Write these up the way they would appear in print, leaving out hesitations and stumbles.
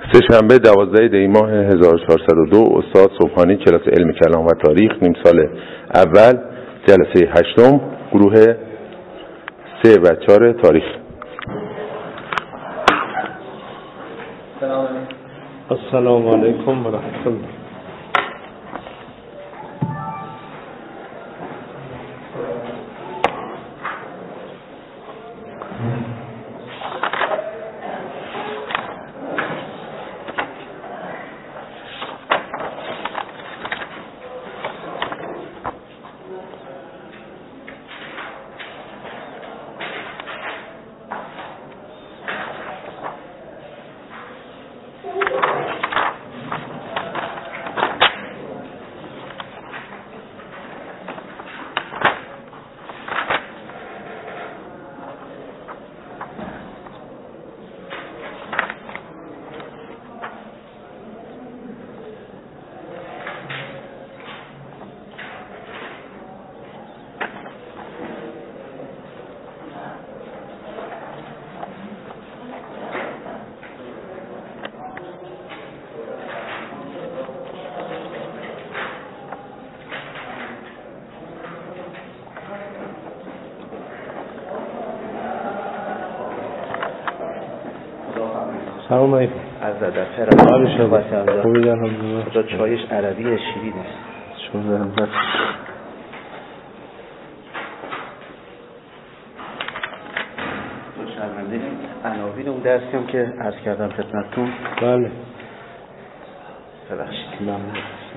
سه‌شنبه 12 دی ماه 1402 استاد صبحانی کلاس علم کلام و تاریخ نیم سال اول جلسه 8 گروه 3 و 4 تاریخ. السلام علیکم و رحمت الله. سلام علیکم. از دفتر حال شما خوبی؟ الحمدلله. خدا چایش عربی شیرین است. شما زحمت. تو شرمنده عناوین اون درسی هم که عرض کردم خدمتتون. بله. ببخشید. ممنون.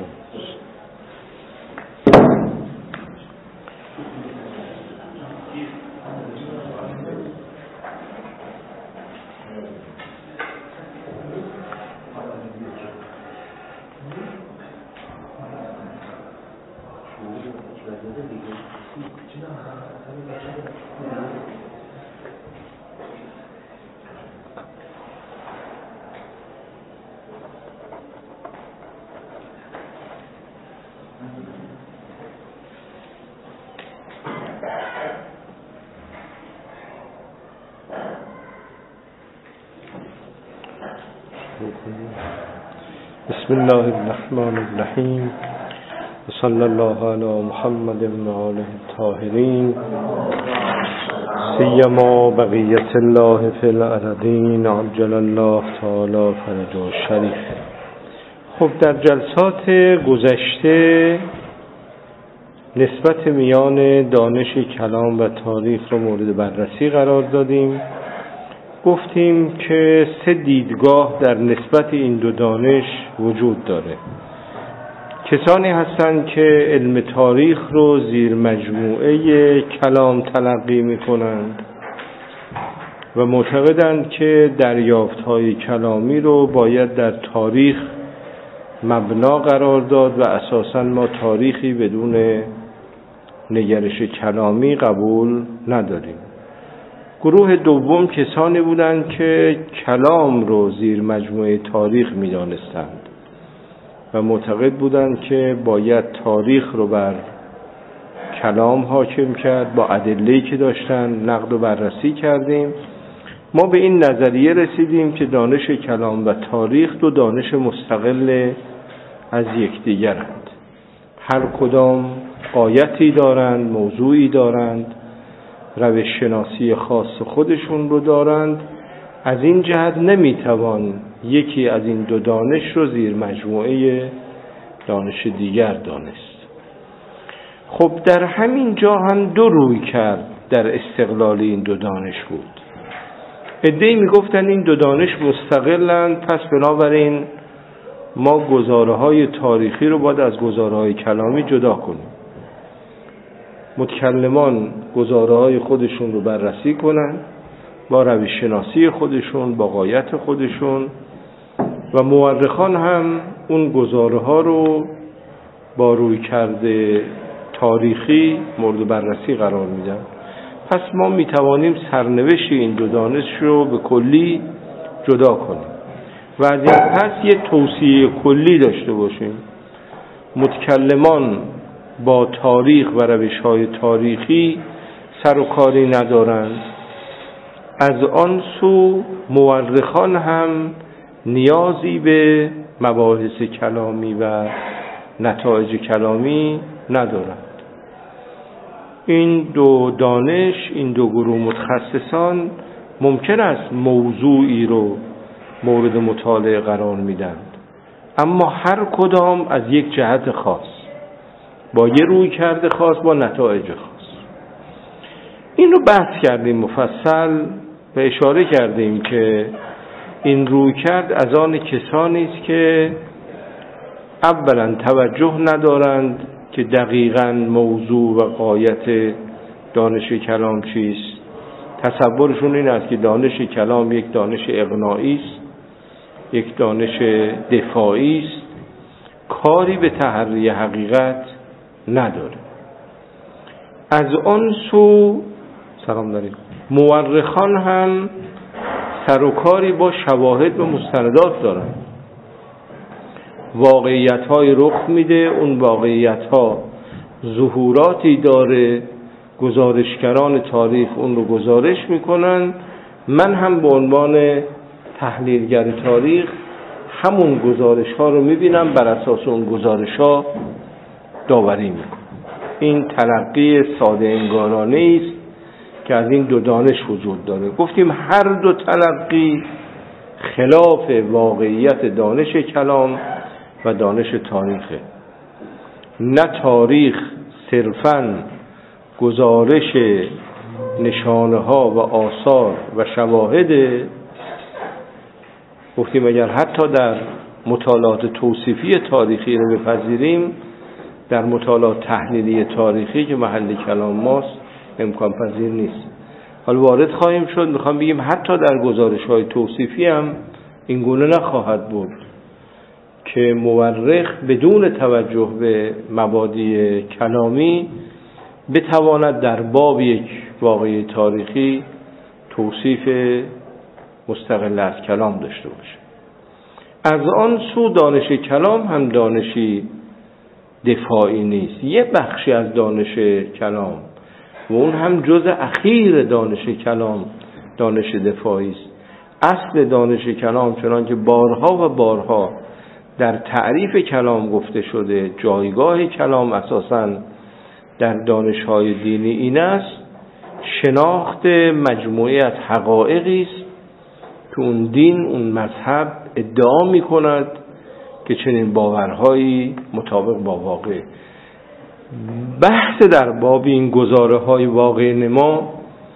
بسم الله الرحمن الرحیم و صلی الله علی محمد و آله الطاهرین سیما بقیت الله فی الارضین عجل الله تعالی فرجه الشریف. خب در جلسات گذشته نسبت میان دانش کلام و تاریخ رو مورد بررسی قرار دادیم. گفتیم که 3 دیدگاه در نسبت این دو دانش وجود داره. کسانی هستند که علم تاریخ رو زیر مجموعه کلام تلقی می کنند و معتقدند که دریافت‌های کلامی رو باید در تاریخ مبنا قرار داد و اساساً ما تاریخی بدون نگرش کلامی قبول نداریم. گروه دوم کسانی بودند که کلام رو زیر مجموعه تاریخ می دانستند و معتقد بودند که باید تاریخ رو بر کلام حاکم کرد. با ادله‌ای که داشتن نقد و بررسی کردیم. ما به این نظریه رسیدیم که دانش کلام و تاریخ دو دانش مستقل از یکدیگرند. هر کدام غایتی دارند، موضوعی دارند، روش شناسی خاص خودشون رو دارند. از این جهت نمیتوان یکی از این دو دانش رو زیر مجموعه دانش دیگر دانست. خب در همین جا هم 2 روی کرد در استقلال این دو دانش بود. عده‌ای میگفتن این دو دانش مستقلند، پس بنابراین ما گزاره‌های تاریخی رو باید از گزاره‌های کلامی جدا کنیم. متکلمان گزاره‌های خودشون رو بررسی کنن با روش شناسی خودشون، با غایت خودشون، و مورخان هم اون گزاره‌ها رو با رویکرد تاریخی مورد بررسی قرار میدن. پس ما میتوانیم سرنوشت این دو دانش رو به کلی جدا کنیم و از این پس یه توصیه کلی داشته باشیم. متکلمان با تاریخ و روش‌های تاریخی سر و کاری ندارند. از آن سو مورخان هم نیازی به مباحث کلامی و نتایج کلامی ندارند. این دو دانش، این دو گروه متخصصان ممکن است موضوعی رو مورد مطالعه قرار میدند، اما هر کدام از یک جهت خاص، با یه رویکرد خاص، با نتایج خاص. این رو بحث کردیم مفصل و اشاره کردیم که این رویکرد از آن کسانی است که اولا توجه ندارند که دقیقاً موضوع و غایت دانش کلام چیست. تصورشون این است که دانش کلام یک دانش اقناعی است، یک دانش دفاعی است، کاری به تحری حقیقت نداره. از آن سو سلام داریم مورخان هم سر و کاری با شواهد و مستندات دارن. واقعیت‌های رخ میده، اون واقعیت‌ها ظهوراتی داره، گزارشگران تاریخ اون رو گزارش میکنن. من هم به عنوان تحلیلگر تاریخ همون گزارش‌ها رو میبینم، بر اساس اون گزارش‌ها داوری میکنم. این تلقی ساده انگارانه است که از این دو دانش وجود داره. گفتیم هر دو تلقی خلاف واقعیت دانش کلام و دانش تاریخه. نه تاریخ صرفاً گزارش نشانه ها و آثار و شواهده. گفتیم اگر حتی در مطالعات توصیفی تاریخی رو بپذیریم، در مطالعات تحلیلی تاریخی که محل کلام ماست امکان پذیر نیست. حالا وارد خواهیم شد، میخوام بگیم حتی در گزارش های توصیفی هم این گونه نخواهد بود که مورخ بدون توجه به مبادی کلامی بتواند در باب یک واقعه تاریخی توصیف مستقل از کلام داشته باشه. از آن سو دانش کلام هم دانشی دفاعی نیست، یه بخشی از دانش کلام و اون هم جزء اخیر دانش کلام دانش دفاعی است. اصل دانش کلام چنانکه بارها و بارها در تعریف کلام گفته شده، جایگاه کلام اساساً در دانش‌های دینی این است: شناخت مجموعه از حقایقی است که اون دین، اون مذهب ادعا می‌کند که چنین باورهایی مطابق با واقع. بحث در باب این گزاره‌های واقع نما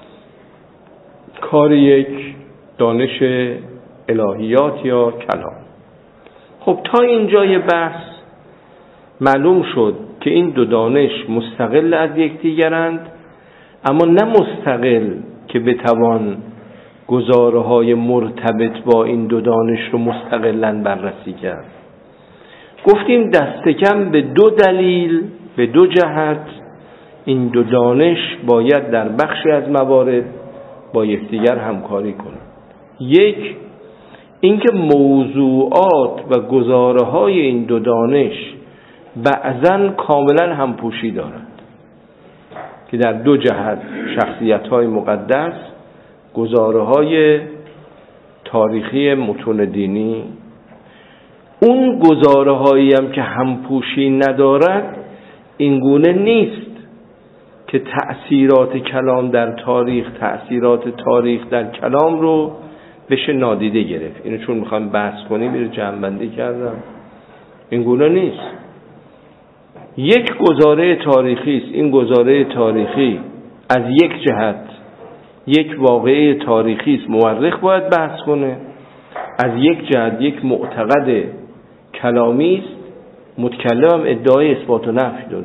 کار یک دانش الهیات یا کلام. خب تا اینجای بحث معلوم شد که این دو دانش مستقل از یکدیگرند، اما نه مستقل که بتوان گزاره‌های مرتبط با این دو دانش رو مستقلاً بررسی کرد. گفتیم دست کم به دو دلیل، به دو جهت این دو دانش باید در بخشی از موارد با یکدیگر همکاری کنند. یک، اینکه موضوعات و گزاره‌های این دو دانش بعضاً کاملاً همپوشی دارند که در دو جهت شخصیت‌های مقدس، گزاره‌های تاریخی متون دینی، اون گزاره‌هایی هم که همپوشی ندارد این گونه نیست که تأثیرات کلام در تاریخ، تأثیرات تاریخ در کلام رو بشه نادیده گرفت. اینو چون میخوام بحث کنیم اینو جمع‌بندی کردم. این گونه نیست. یک گزاره تاریخی است، این گزاره تاریخی از یک جهت یک واقعه تاریخی است، مورخ باید بحث کنه. از یک جهت یک معتقد کلامی است، متکلم هم ادعای اثبات و نفی داره.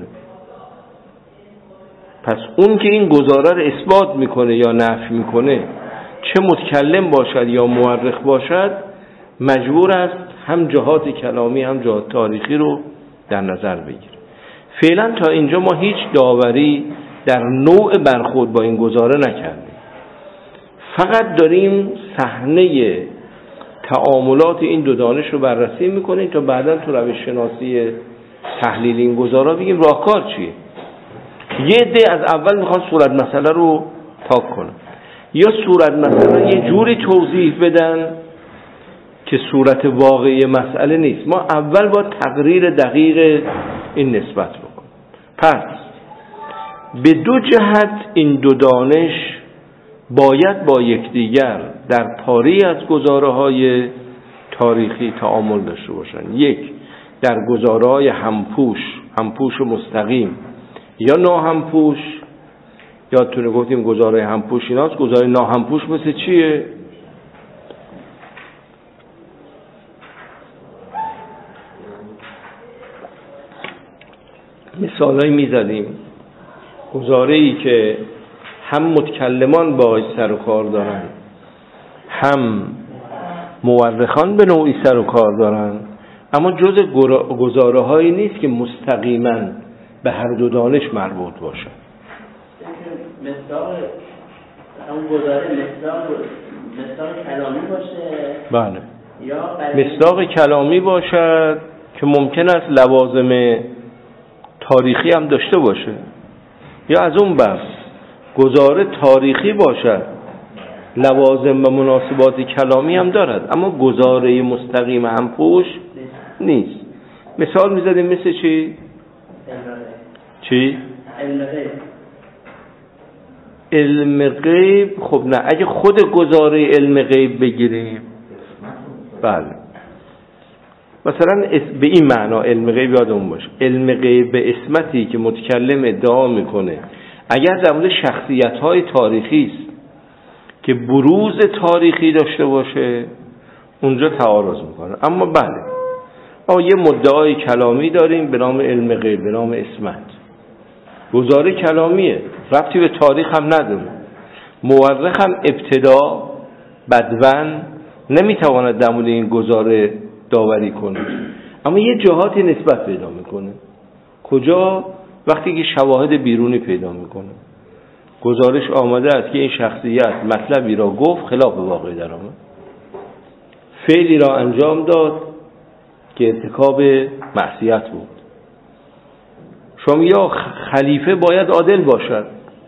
پس اون که این گزاره رو اثبات میکنه یا نفی میکنه، چه متکلم باشد یا مورخ باشد، مجبور است هم جهات کلامی هم جهات تاریخی رو در نظر بگیره. فعلا تا اینجا ما هیچ داوری در نوع برخورد با این گزاره نکردیم، فقط داریم صحنه تعاملات این دو دانش رو بررسی میکنیم تا بعداً تو روش شناسی تحلیل این گزاره بگیم راهکار چیه. یه عده از اول میخوان صورت مسئله رو پاک کنن، یا صورت مسئله یه جوری توضیح بدن که که صورت واقعی مسئله نیست. ما اول با تقریر دقیق این نسبت بکنیم. پس به دو جهت این دو دانش باید با یکدیگر در پاری از گزاره‌های تاریخی تعامل داشته باشند. یک، در گزاره‌های همپوش مستقیم یا ناهمپوش. یادتونه گفتیم گزاره همپوش ایناست. گزاره ناهمپوش مثل چیه؟ مثالایی میزدیم. گزاره‌ای که هم متکلمان باهاش سر و کار دارن، هم مورخان به نوعی سر و کار دارن، اما جز گزاره‌هایی نیست که مستقیما به هر دو دانش مربوط باشه. مصداق اون گزاره مصداق کلامی باشه. بله. یا مصداق کلامی باشد که ممکن است لوازم تاریخی هم داشته باشه، یا از اون بس گزاره تاریخی باشد لوازم و مناسبات کلامی هم دارد، اما گزاره مستقیم همپوش نیست. مثال میزدیم مثل چی؟ چی؟ علم غیب. خب نه، اگه خود گزاره علم غیب بگیریم، بله، مثلا به این معنا علم غیب یادمون باشه، علم غیب به اسمتی که متکلم ادعا میکنه اگر در مورد شخصیت‌های تاریخی است که بروز تاریخی داشته باشه اونجا تعارض میکنه. اما بله، ما یه مدعای کلامی داریم به نام علم غیب، به نام اسمت. گزاره کلامیه، ربطی به تاریخ هم نداره. مورخ هم ابتدا بدون نمیتواند در مورد این گزاره داوری کنه، اما یه جهاتی نسبت پیدا میکنه. کجا؟ وقتی که شواهد بیرونی پیدا میکنه. گزارش آمده است که این شخصیت مطلبی را گفت خلاف واقع در آمد، فعلی را انجام داد که ارتکاب معصیت بود. شما یا خلیفه باید عادل باشد،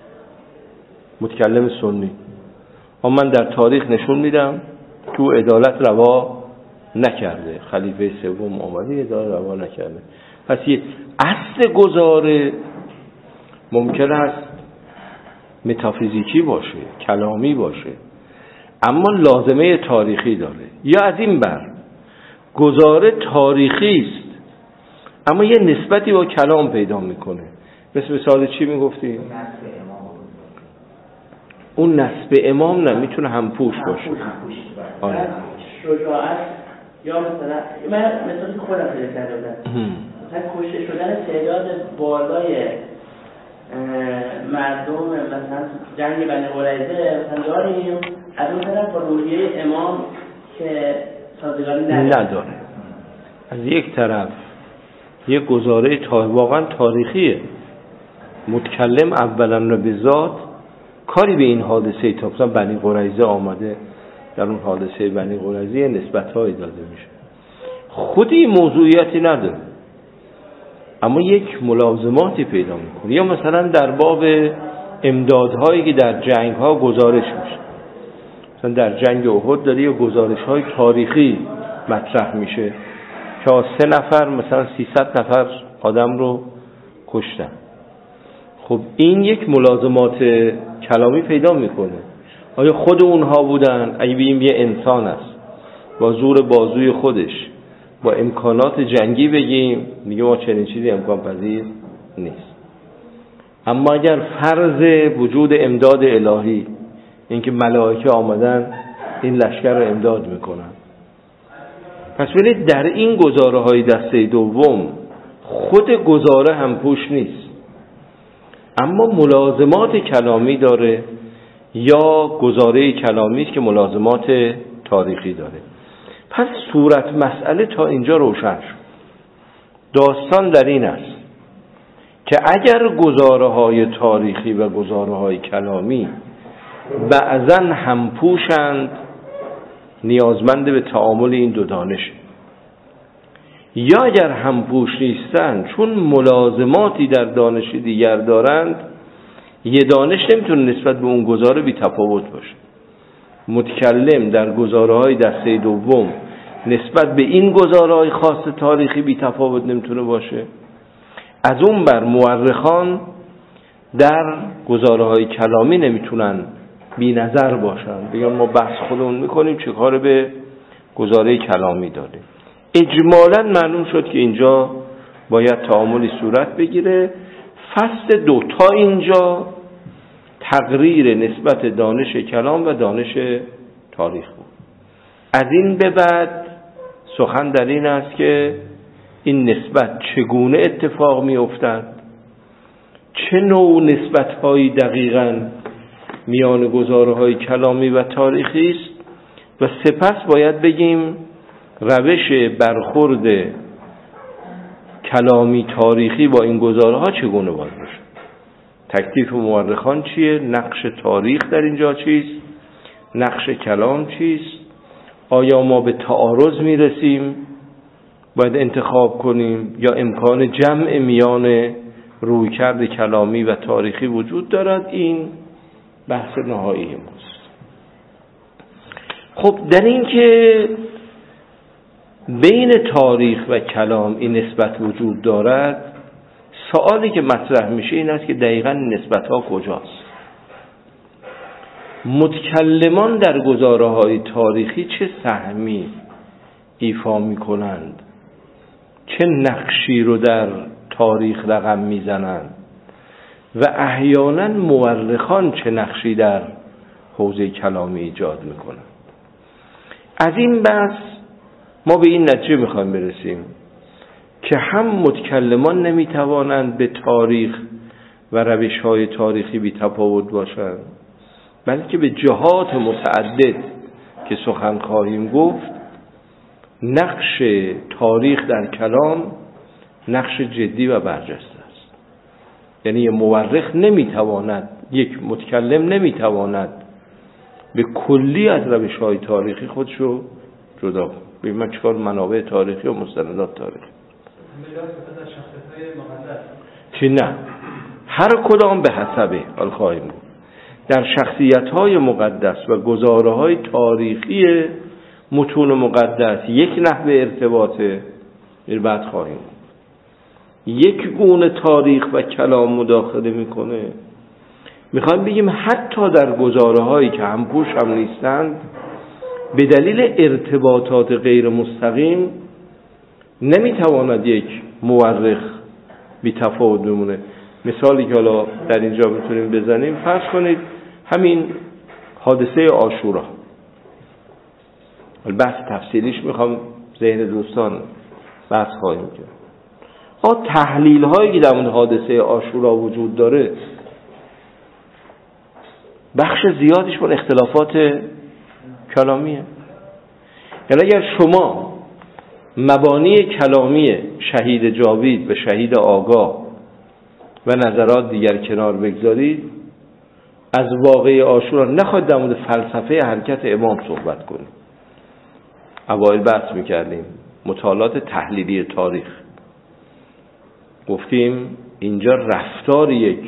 متکلم سنی، اما من در تاریخ نشون میدم که او عدالت روا نکرده، خلیفه سوم آمده عدالت روا نکرده. پس یه اصل گزاره ممکن است متافیزیکی باشه، کلامی باشه، اما لازمه تاریخی داره. یا از این بر گزاره تاریخی است اما یه نسبتی با کلام پیدا میکنه. مثال چی میگفتی؟ اون نسب امام نه، میتونه همپوش باشه. آره. شجاعت یا مثلا من مثلا خودم پیدا کرده بودم، مثلا کشته شدن تعداد بالای مردم مثلا جنگ بنی قریظه مثلا داریم، از اون طرف با روحیه امام که سازگاری نداره. از یک طرف یک گزاره واقعا تاریخیه، متکلم اولا به ذات کاری به این حادثه تا مثلا بنی قریظه آمده، در اون حادثه بنی قریظه نسبت‌هایی داده میشه، خودی موضوعیتی نداره اما یک ملازماتی پیدا میکنه. یا مثلا در باب امدادهایی که در جنگ‌ها گزارش میشه، مثلا در جنگ احد داره یا گزارش‌های تاریخی مطرح میشه که 3 نفر مثلا 300 نفر آدم رو کشتن. خب این یک ملازمات کلامی پیدا میکنه. آیا خود اونها بودن؟ اگه بگیم یه انسان است با زور بازوی خودش با امکانات جنگی بگیم میگه ما چنین چیزی امکان پذیر نیست. اما اگر فرض وجود امداد الهی، اینکه ملائکه آمدن این لشکر رو امداد میکنن، پس ببینید در این گزاره های دسته دوم خود گزاره هم پوش نیست اما ملازمات کلامی داره، یا گزاره کلامی است که ملازمات تاریخی داره. پس صورت مسئله تا اینجا روشن شد. داستان در این است که اگر گزاره های تاریخی و گزاره های کلامی بعضاً هم پوشند، نیازمند به تعامل این دو دانش، یا اگر هم پوش نیستند چون ملازماتی در دانش دیگر دارند، یه دانش نمیتونه نسبت به اون گزاره بی تفاوت باشه. متکلم در گزاره‌های دسته دوم نسبت به این گزارهای خاص تاریخی بی تفاوت نمیتونه باشه. از اون بر مورخان در گزارهای کلامی نمیتونن بی نظر باشن، بگن ما بحث خودمون میکنیم چه کار به گزاره کلامی داره. اجمالاً معلوم شد که اینجا باید تعاملی صورت بگیره. فصل 2 تا اینجا تقریر نسبت دانش کلام و دانش تاریخ بود. از این به بعد سخن در این است که این نسبت چگونه اتفاق می افتد، چه نوع نسبت‌هایی دقیقاً میان گزارهای کلامی و تاریخی است و سپس باید بگیم روش برخورد کلامی تاریخی با این گزارها چگونه باید باشه. تکلیف مورخان چیه؟ نقش تاریخ در اینجا چیست؟ نقش کلام چیست؟ آیا ما به تعارض میرسیم باید انتخاب کنیم یا امکان جمع میان رویکرد کلامی و تاریخی وجود دارد؟ این بحث نهایی ماست. خب در این که بین تاریخ و کلام این نسبت وجود دارد، سوالی که مطرح میشه این است که دقیقاً نسبت ها کجاست؟ متکلمان در گزاره‌های تاریخی چه سهمی ایفا میکنند؟ چه نقشی رو در تاریخ رقم میزنند؟ و احیانا مورخان چه نقشی در حوزه کلامی ایجاد میکنند؟ از این بحث ما به این نتیجه میخوایم برسیم که هم متکلمان نمیتوانند به تاریخ و روش‌های تاریخی بی تفاوت باشند، بلکه به جهات متعدد که سخن خواهیم گفت نقش تاریخ در کلام نقش جدی و برجسته است. یعنی یک مورخ نمیتواند، یک متکلم نمیتواند به کلی از روش‌های تاریخی خودشو جدا کنه. ببین من چیکار منابع تاریخی و مستندات تاریخی چی نه، هر کدام به حسبه حال خواهیم بود. در شخصیت‌های مقدس و گزاره‌های تاریخی متون مقدس یک نحوه ارتباطه بعد خواهیم بود. یک گونه تاریخ و کلام مداخله میکنه. میخوایم بگیم حتی در گزاره‌هایی که همپوش هم نیستند به دلیل ارتباطات غیر مستقیم نمیتواند یک مورخ بی تفاوت بمونه. مثالی که حالا در اینجا میتونیم بزنیم، فرض کنید همین حادثه عاشورا، بحث تفصیلیش میخوام ذهن دوستان بحث خواهیم کرد. تحلیل هایی که در اون حادثه عاشورا وجود داره بخش زیادش با اختلافات کلامیه. یعنی اگر شما مبانی کلامی شهید جاوید و شهید آگاه و نظرات دیگر کنار بگذارید، از واقعه عاشورا نخواهید در مورد فلسفه حرکت امام صحبت کنید. اوایل بحث میکردیم مطالعات تحلیلی تاریخ، گفتیم اینجا رفتار یک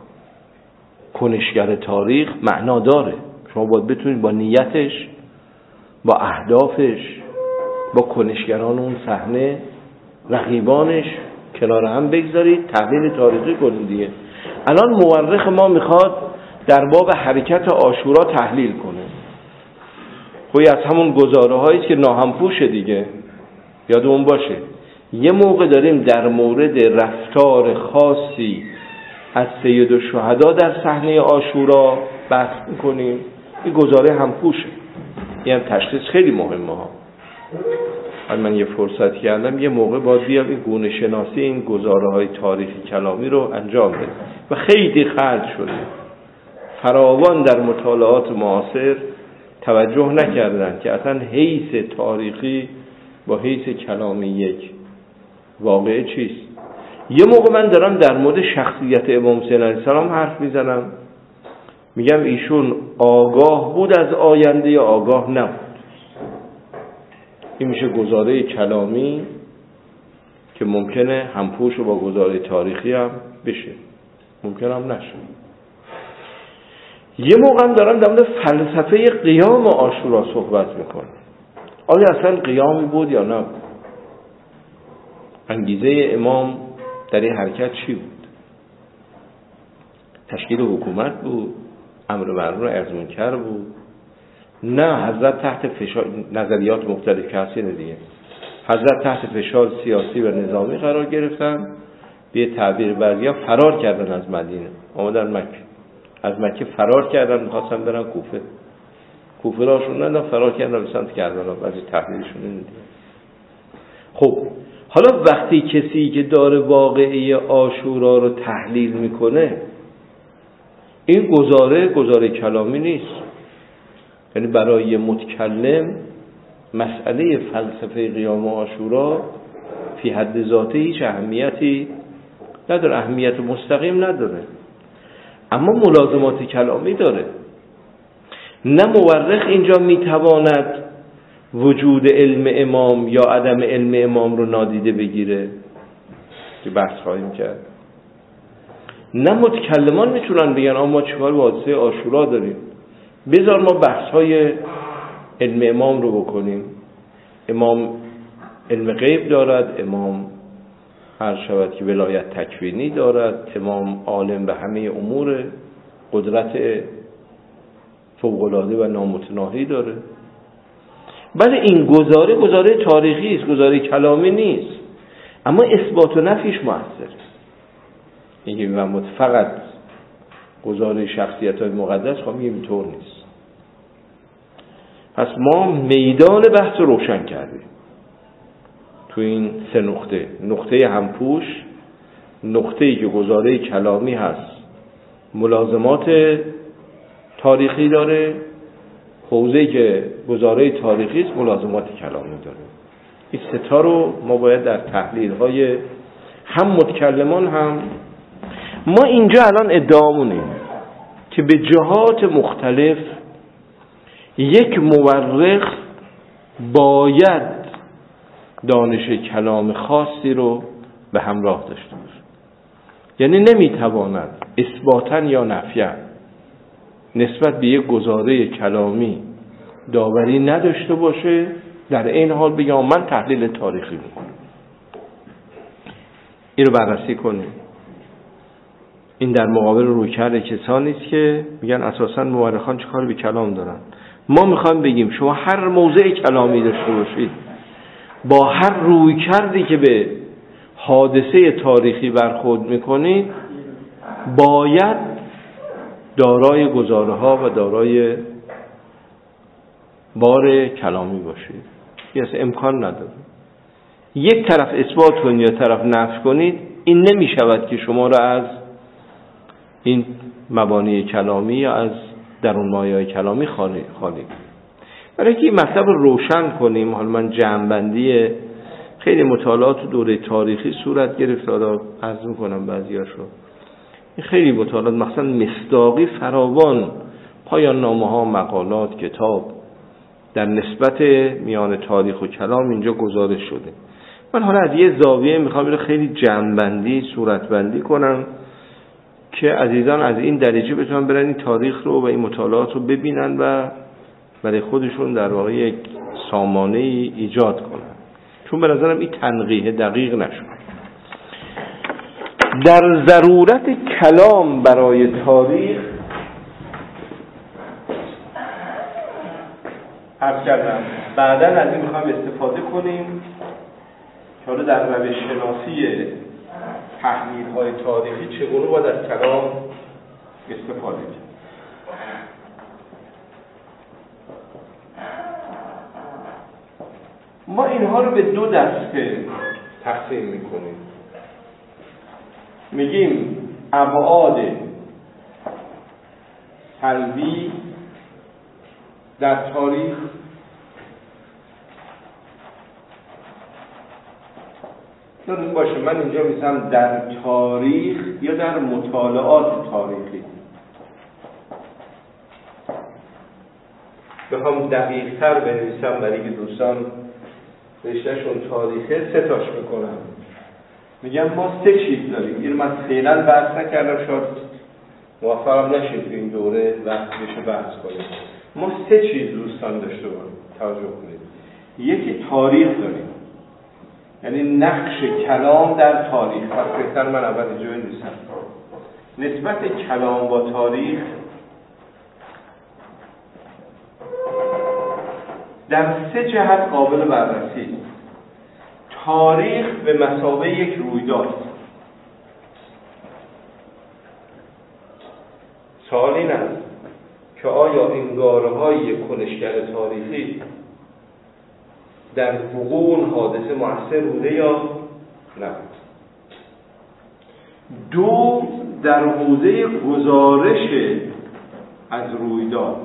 کنشگر تاریخ معنا داره. شما باید بتونید با نیتش، با اهدافش، با کنشگران اون صحنه، رقیبانش کنار هم بگذارید، تحلیل تاریخی کنید دیگه. الان مورخ ما میخواد در باب حرکت عاشورا تحلیل کنه، خب از همون گزاره هایی که ناهمپوشه دیگه، یادمون باشه یه موقع داریم در مورد رفتار خاصی از سید الشهدا در صحنه عاشورا بحث میکنیم، این گزاره همپوشه. یعنی تشخیص خیلی مهمه ها. من یه فرصت کردم یه موقع باید بیام این گونه شناسی این گزاره های تاریخی کلامی رو انجام بدم و خیلی خرج شده. فراوان در مطالعات معاصر توجه نکردن که اصلا حیث تاریخی با حیث کلامی یک واقعه چیست. یه موقع من دارم در مورد شخصیت امام حسین علیه السلام حرف میزنم، میگم ایشون آگاه بود از آینده یا آگاه نبود. این میشه گزاره کلامی که ممکنه همپوش و با گزاره تاریخی هم بشه، ممکنه هم نشه. یه موقع هم دارم در مورد فلسفه قیام عاشورا صحبت میکنم. آیا اصلا قیامی بود یا نه؟ انگیزه امام در این حرکت چی بود؟ تشکیل حکومت بود؟ امر معروف نهی منکر بود؟ نه، حضرت تحت فشار، نظریات مختلف که هست دیگه، حضرت تحت فشار سیاسی و نظامی قرار گرفتن، به تعبیر بعضیا فرار کردن از مدینه، آمدن مکه، از مکه فرار کردن، می‌خواستن برن کوفه راشون ندن، فرار کردن به سمت کربلا. بعضی تحلیلشون اینه دیگه. خب حالا وقتی کسی که داره واقعه عاشورا رو تحلیل میکنه، این گزاره کلامی نیست. یعنی برای متکلم مسئله فلسفه قیام عاشورا فی حد ذاته هیچ اهمیتی نداره، اهمیت مستقیم نداره، اما ملازمات کلامی داره. نه مورخ اینجا میتواند وجود علم امام یا عدم علم امام رو نادیده بگیره که بحث خواهیم کرد، نه متکلمان میتونن بگن ما چیکار با حادثه عاشورا داریم، بذار ما بحث‌های علم امام رو بکنیم. امام علم غیب دارد، امام هر شود که ولایت تکوینی دارد، امام عالم به همه امور، قدرت فوق‌العاده و نامتناهی داره. بله این گزاره تاریخی است، گزاره کلامی نیست، اما اثبات و نفیش موثر. اینکه میگم فقط گزاره شخصیت‌های مقدس، خب میگم اینطور نیست. پس ما میدان بحث رو روشن کردیم تو این سه نقطه. نقطه همپوش، نقطه‌ای که گزاره کلامی هست، ملازمات تاریخی داره، حوزه‌ای که گزاره تاریخی است، ملازمات کلامی داره. این سه تا رو ما باید در تحلیل‌های هم متکلمان هم ما اینجا الان ادعامونه که به جهات مختلف یک مورخ باید دانش کلام خاصی رو به همراه داشته باشه. یعنی نمیتواند اثباتاً یا نفیاً نسبت به یک گزاره کلامی داوری نداشته باشه، در این حال بگم من تحلیل تاریخی میکنم. این رو بررسی کنیم. این در مقابل رویکرد کسانی است که میگن اساساً مورخان چه کاری به کلام دارن. ما میخوایم بگیم شما هر موضع کلامی داشته باشید، با هر رویکردی که به حادثه تاریخی برخورد میکنید، باید دارای گزاره ها و دارای بار کلامی باشید. این اصلا امکان نداره. یک طرف اثبات کنید یا طرف نفی کنید، این نمی شود که شما را از این مبانی کلامی یا از درون مایه‌های کلامی خالی کنید. برای اینکه این مطلب رو روشن کنیم، حالا من جمع‌بندی خیلی مطالعات دوره تاریخی صورت گرفت، حالا عرض می‌کنم بعضیاشو. این خیلی مطالعات مثلا مصداقی فراوان، پایان نامه‌ها، مقالات، کتاب در نسبت میان تاریخ و کلام اینجا گزارش شده. من حالا از یه زاویه میخوام اینو خیلی جمع‌بندی، صورتبندی کنم که عزیزان از این دریچه بتونن برن این تاریخ رو و این مطالعات رو ببینن و برای خودشون در واقع یک سامانه ایجاد کنن، چون به نظرم این تنقیح دقیق نشد. در ضرورت کلام برای تاریخ عرض کردم بعداً از این میخوام استفاده کنیم که حالا در روش شناسی تحلیل‌های تاریخی چگونه باید از کلام استفاده کنیم. ما اینها رو به دو دسته تقسیم میکنیم. میگیم ابعاد سلبی در تاریخ یادتون باشه من اینجا میگم در تاریخ یا در مطالعات تاریخی. بخوام دقیق تر بنویسم برای اینکه دوستان رشتهشون تاریخه، سه تاش میکنم. میگم ما سه چیز داریم. این من فعلا بحث نکردم، شاید موفقم نشیم تو این دوره وقت بشه بحث کنیم. ما سه چیز دوستان داشته باشیم، توجه کنید. یکی تاریخ داریم، یعنی نقش کلام در تاریخ. پس بهتر من اول اینجا بنویسم نسبت کلام با تاریخ در 3 جهت قابل بررسی. تاریخ به مثابه یک رویداد. سوال این است که آیا انگاره‌های کنشگر تاریخی در وقوع اون حادثه مؤثر بوده یا نبود؟ 2 در حوزه گزارش از رویداد،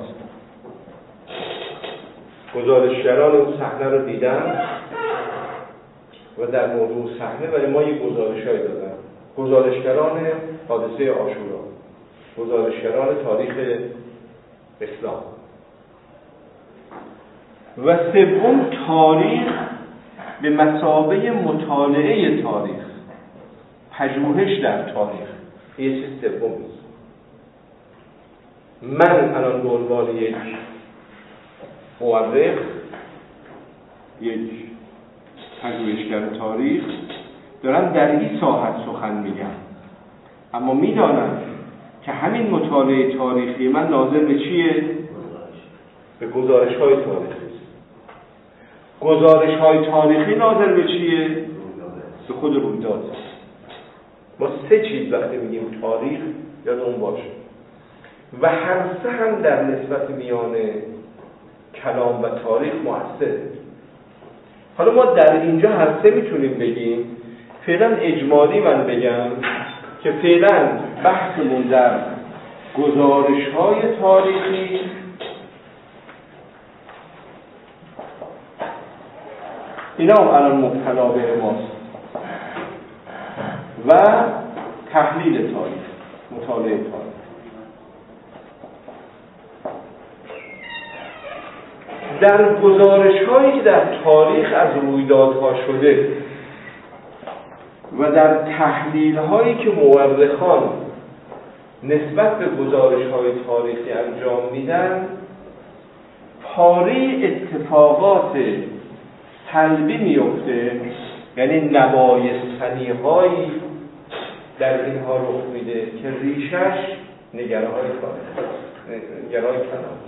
گزارشگران اون صحنه رو دیدن و در موضوع صحنه ولی ما یک گزارش‌هایی دادن. گزارشگران حادثه عاشورا، گزارشگران تاریخ اسلام. و 3 تاریخ به مثابه مطالعه تاریخ، پژوهش در تاریخ. یه چیز سومیست. من الان به عنوان یک مورخ، یک پژوهشگر تاریخ دارم در این ساحت سخن میگم، اما میدانم که همین مطالعه تاریخی من ناظر به چیه؟ به گزارش‌های تاریخی است. گزارش‌های تاریخی ناظر به چیه؟ به خود رویداد. ما 3 چیز وقتی میگیم تاریخ یادمون باشه و هر 3 هم در نسبت میان کلام و تاریخ مؤثره. حالا ما در اینجا هر 3 میتونیم بگیم. فعلا اجمالی من بگم که فعلا بحثمون در گزارش‌های تاریخی اینا هم الان مبتلا به ماست و تحلیل تاریخ، مطالعه تاریخ. در گزارش‌هایی که در تاریخ از رویدادها شده و در تحلیل‌هایی که مورخان نسبت به گزارش‌های تاریخی انجام میدن، پاره اتفاقات سلبی میفته، یعنی نمایش‌هایی در اینها رخ میده که ریشش نگره‌های کلام.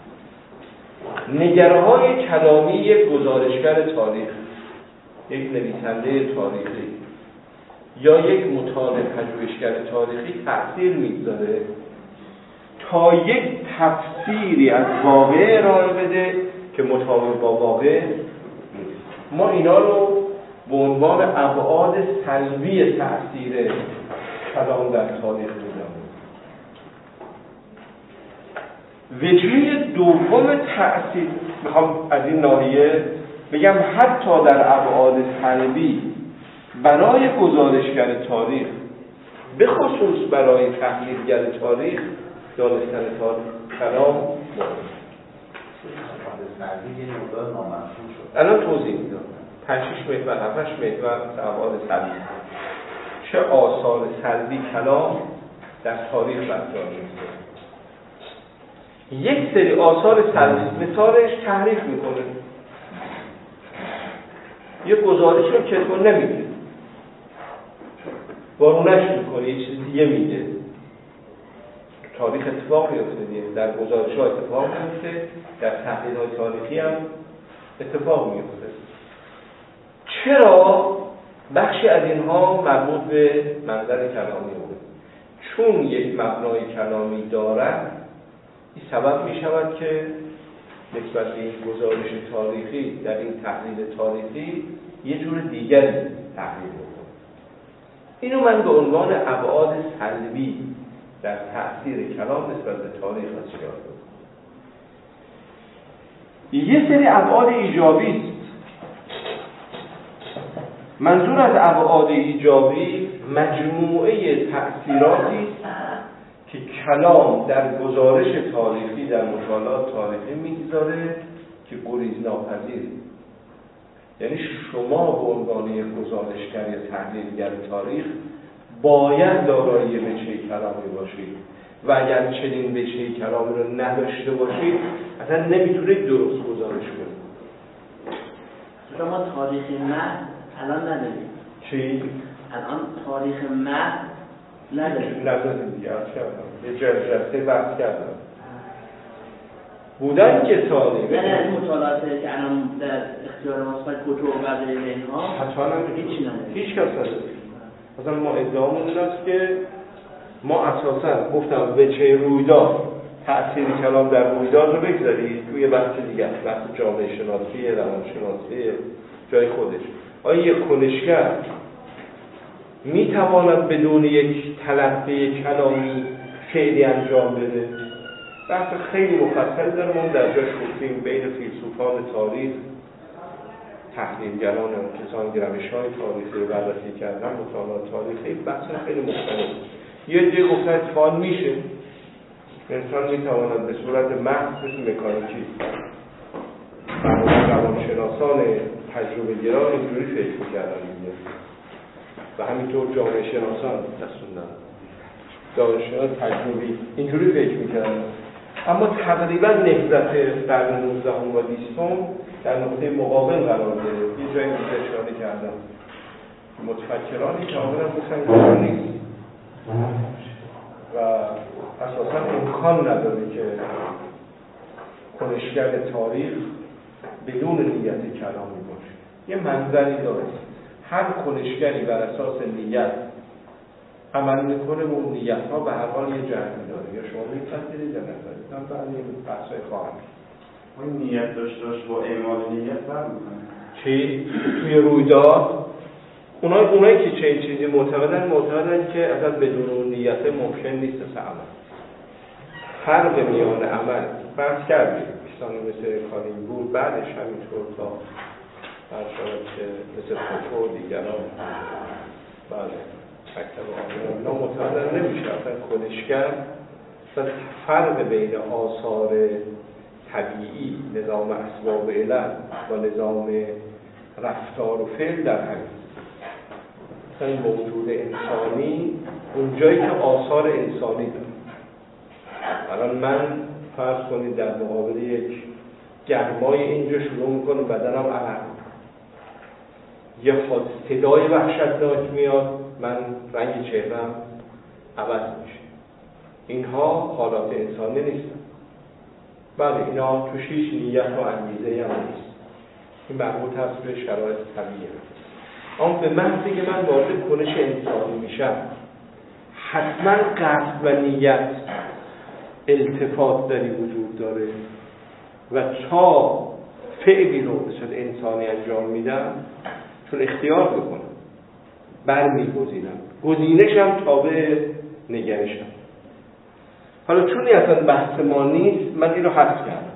نگره‌های کلامی یک گزارشگر تاریخ، یک نویسنده تاریخی یا یک مطالع پژوهشگر تاریخی تأثیر میگذاره تا یک تفسیری از واقع ارائه بده که مطابق با واقع نیست. ما اینا رو به عنوان ابعاد سلبی تأثیر کلام در تاریخ می‌دانیم. وجه دوم تأثیر، میخوام از این ناحیه بگم حتی در ابعاد سلبی برای گزارشگر تاریخ، به خصوص برای تحلیلگر تاریخ، دانستن تاریخ کلام الان توضیح میدم. 5-6 محور 7-8 محور ابعاد سلبی، چه آثار سلبی کلام در تاریخ برقرار میشه. یک سری آثار سلبی مثالش تحریف میکنه، یه گزارش رو کتون نمیده، وارونش میکنه، یه چیز دیگه میده. تاریخ اتفاق میفته، در گزارش ها اتفاق میفته، در تحلیل های تاریخی هم اتفاق میفته. چرا بخشی از اینها مربوط به منظر کلامی بود؟ چون یک مبنای کلامی دارد، این سبب می شود که نسبت به این گزارش تاریخی در این تحلیل تاریخی یه جور دیگری تحلیل بکنم. اینو من به عنوان ابعاد سلبی در تأثیر کلام نسبت به تاریخ اشاره کردم. یه سری ابعاد ایجابی است. منظور از ابعاد ایجابی مجموعه تأثیراتی است که کلام در گزارش تاریخی، در مطالعات تاریخی میگذاره که گریز ناپذیر. یعنی شما به عنوان یک گزارشگر یا تحلیلگر تاریخ باید دارای وجه کلامی باشید و اگر چنین وجه کلامی رو نداشته باشید اصلا نمیتونید درست گزارش کنید. شما تاریخ محض الان نداریم. چی؟ الان تاریخ محض نداریم دیگه. عرض کردم یه جلسه بحث کردم بودن کسانی نه مطالعاتی که الان در اختیار ماست کتب و بقیه اینها حتما هیچی نداریم. هیچ کس نداره. مثلا ما ادعامون این است که ما اساسا گفتم وجه رویداد تأثیر کلام در رویداد رو بگذارید توی بحث دیگه، بحث جامعه شناسی، روانشناسی، جای خودش. آیا یک کنشگر میتواند بدون یک تلقی کلامی فعلی انجام بده؟ بحث خیلی مفصلی داره. ما در جاش گفتیم بین فیلسوفان تاریخ، تحلیلگران، کسان که روش‌های تاریخی رو بررسی کردن، مطالعات تاریخی، بحث خیلی مختلف. یه دیگه گفتن اتفاقا میشه، انسان میتواند به صورت محض مثل مکانیکی، روانشناسان تجربه گرا اینجوری فکر می‌کردن و همینطور جامعه شناسان دستوندن، دانشجویان تجربی اینجوری فکر می‌کردن. اما تقریبا نهضت قرن 19 و 20 در نقطه مقابل قرار گرفت. یه جایی اینجا اشاره کردم متفکرانی که آمدن گفتن که نیست و اساسا امکان نداره که کنشگر تاریخ بدون نیت کلامی باشه. یه منظری داره، هر کنشگری بر اساس نیت عمل میکنه و اون نیت ها به هر حال یه جهتی داره. یا شما میپذیرید یا نپذیرید. من بعد این بحثای خواهم این نیت داشته با اعمال نیت فرق میکنه. چی؟ توی رویداد اونایی که چه چیزی معتقدن که اصلا بدون اون نیت ممکن نیست عمل. فرق میان عمل فرض کردیم کسانی مثل کالین بود، بعدش همینطور تا برشارت که مثل خطو و دیگران بله مکتب آمین اینا معتقدن نمیشه اصلا کنشگر فرق بین آثار طبیعی، نظام اسباب علل و نظام رفتار و فعل در همین مثلا موجود انسانی اونجایی که آثار انسانی داره. الان من فرض کنید در مقابل یک گرمای اینجا شروع میکنم بدنم عرق یه خود صدای وحشتناک میاد، من رنگ چهرم عوض میشه. اینها حالات انسانی نیستن. بله اینا توش هیچ نیت و انگیزه هم نیست. این مربوط هست به شرایط طبیعیه. اما به محضی که من وارد کنش انسانی میشم حتما قصد و نیت التفات داری وجود داره و تا فعلی رو به صورت انسانی انجام میدم چون اختیار بکنم برمیگزینم، گزینش هم تابع نگرشم. حالا چون اصلا بحث ما نیست من این رو حذف کردم.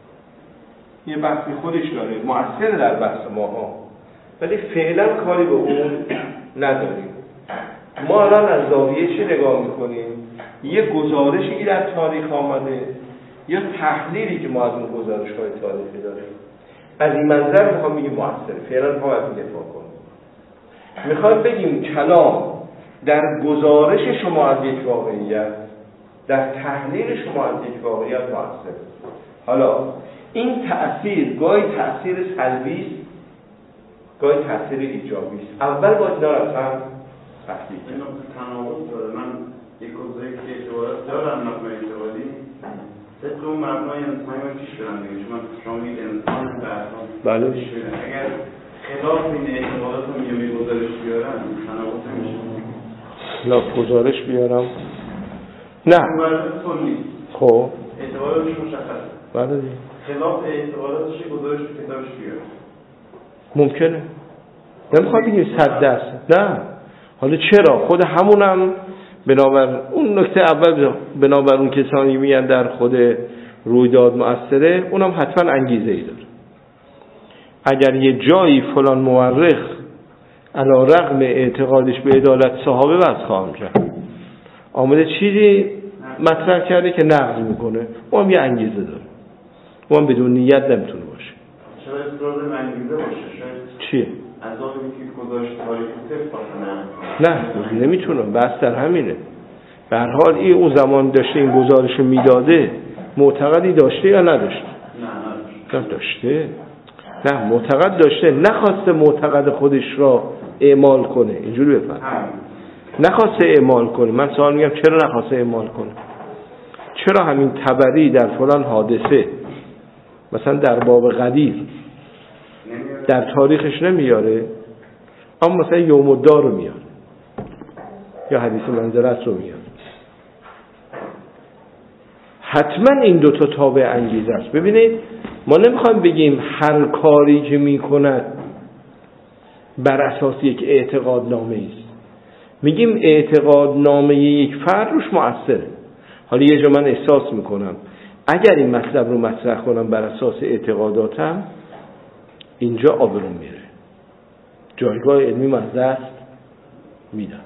یه بحثی خودش داره مؤثر در بحث ماها ولی فعلا کاری به اون نداریم. ما الان از زاویه چی نگاه میکنیم؟ یه گزارشی در تاریخ آمده یا تحلیلی که ما از اون گزارش‌های تاریخی داریم. از این منظر میخوام بگیم مؤثره. فعلا ما باید دفاع کنیم. میخوام بگیم کلام در گزارش شما از یک واقعیت، در تحلیل شما از یک واقعیت مؤثره. حالا این تأثیر گاهی تأثیر سلبی است، گاهی تأثیر ایجابی است. اول باید اینا رو تحلیل کنیم. اینا تناقض داره. من یک گزارش که اعتبارات دارم مبنای اعتباری طبق اون مبنای انسانی رو چیش برم دیگه چون من شما میگید انسان برسان بله اگر خلاف این اعتبارات رو میگه گزارش بیارم تناقض میشه. خلاف گزارش بیارم نه مورد نیست. خب اعتباراتش مشخصه. بله دیگه خلاف اعتباراتش گزارش تو کتابش بیارم ممکنه. نمیخوام بگیم 100%. نه حالا چرا خود همونم بنابر اون نکته اول بنابر اون کسانی میگن در خود رویداد مؤثره، اونم حتما انگیزه ای داره. اگر یه جایی فلان مورخ علی رغم اعتقادش به عدالت صحابه بس خواهم کرد آمده چیزی مطرح کرده که نقض میکنه، اونم یه انگیزه داره. اونم بدون نیت نمیتونه باشه. شاید اصرار انگیزه باشه. شاید چیه؟ از آن که گذاشت تاریخی صرف نه نمیتونه. بس در همینه. به هر حال این اون زمان داشته این گزارش میداده معتقدی داشته یا نداشته؟ نه داشته. نه معتقد داشته، نخواسته معتقد خودش را اعمال کنه. اینجوری بفهم، نخواسته اعمال کنه. من سوال میگم چرا نخواسته اعمال کنه؟ چرا همین تبری در فلان حادثه مثلا در باب قدیر در تاریخش نمیاره، اما مثلا یوم الدار رو میاره یا حدیث منزلت رو میاره؟ حتما این دوتا تابع انگیزه است. ببینید ما نمیخوایم بگیم هر کاری که میکند بر اساس یک اعتقادنامه است، میگیم اعتقادنامه یک فرد روش مؤثره. حالا یه جا من احساس میکنم اگر این مطلب رو مطرح کنم بر اساس اعتقاداتم اینجا آبروم میره، جایگاه علمی من دست میدم.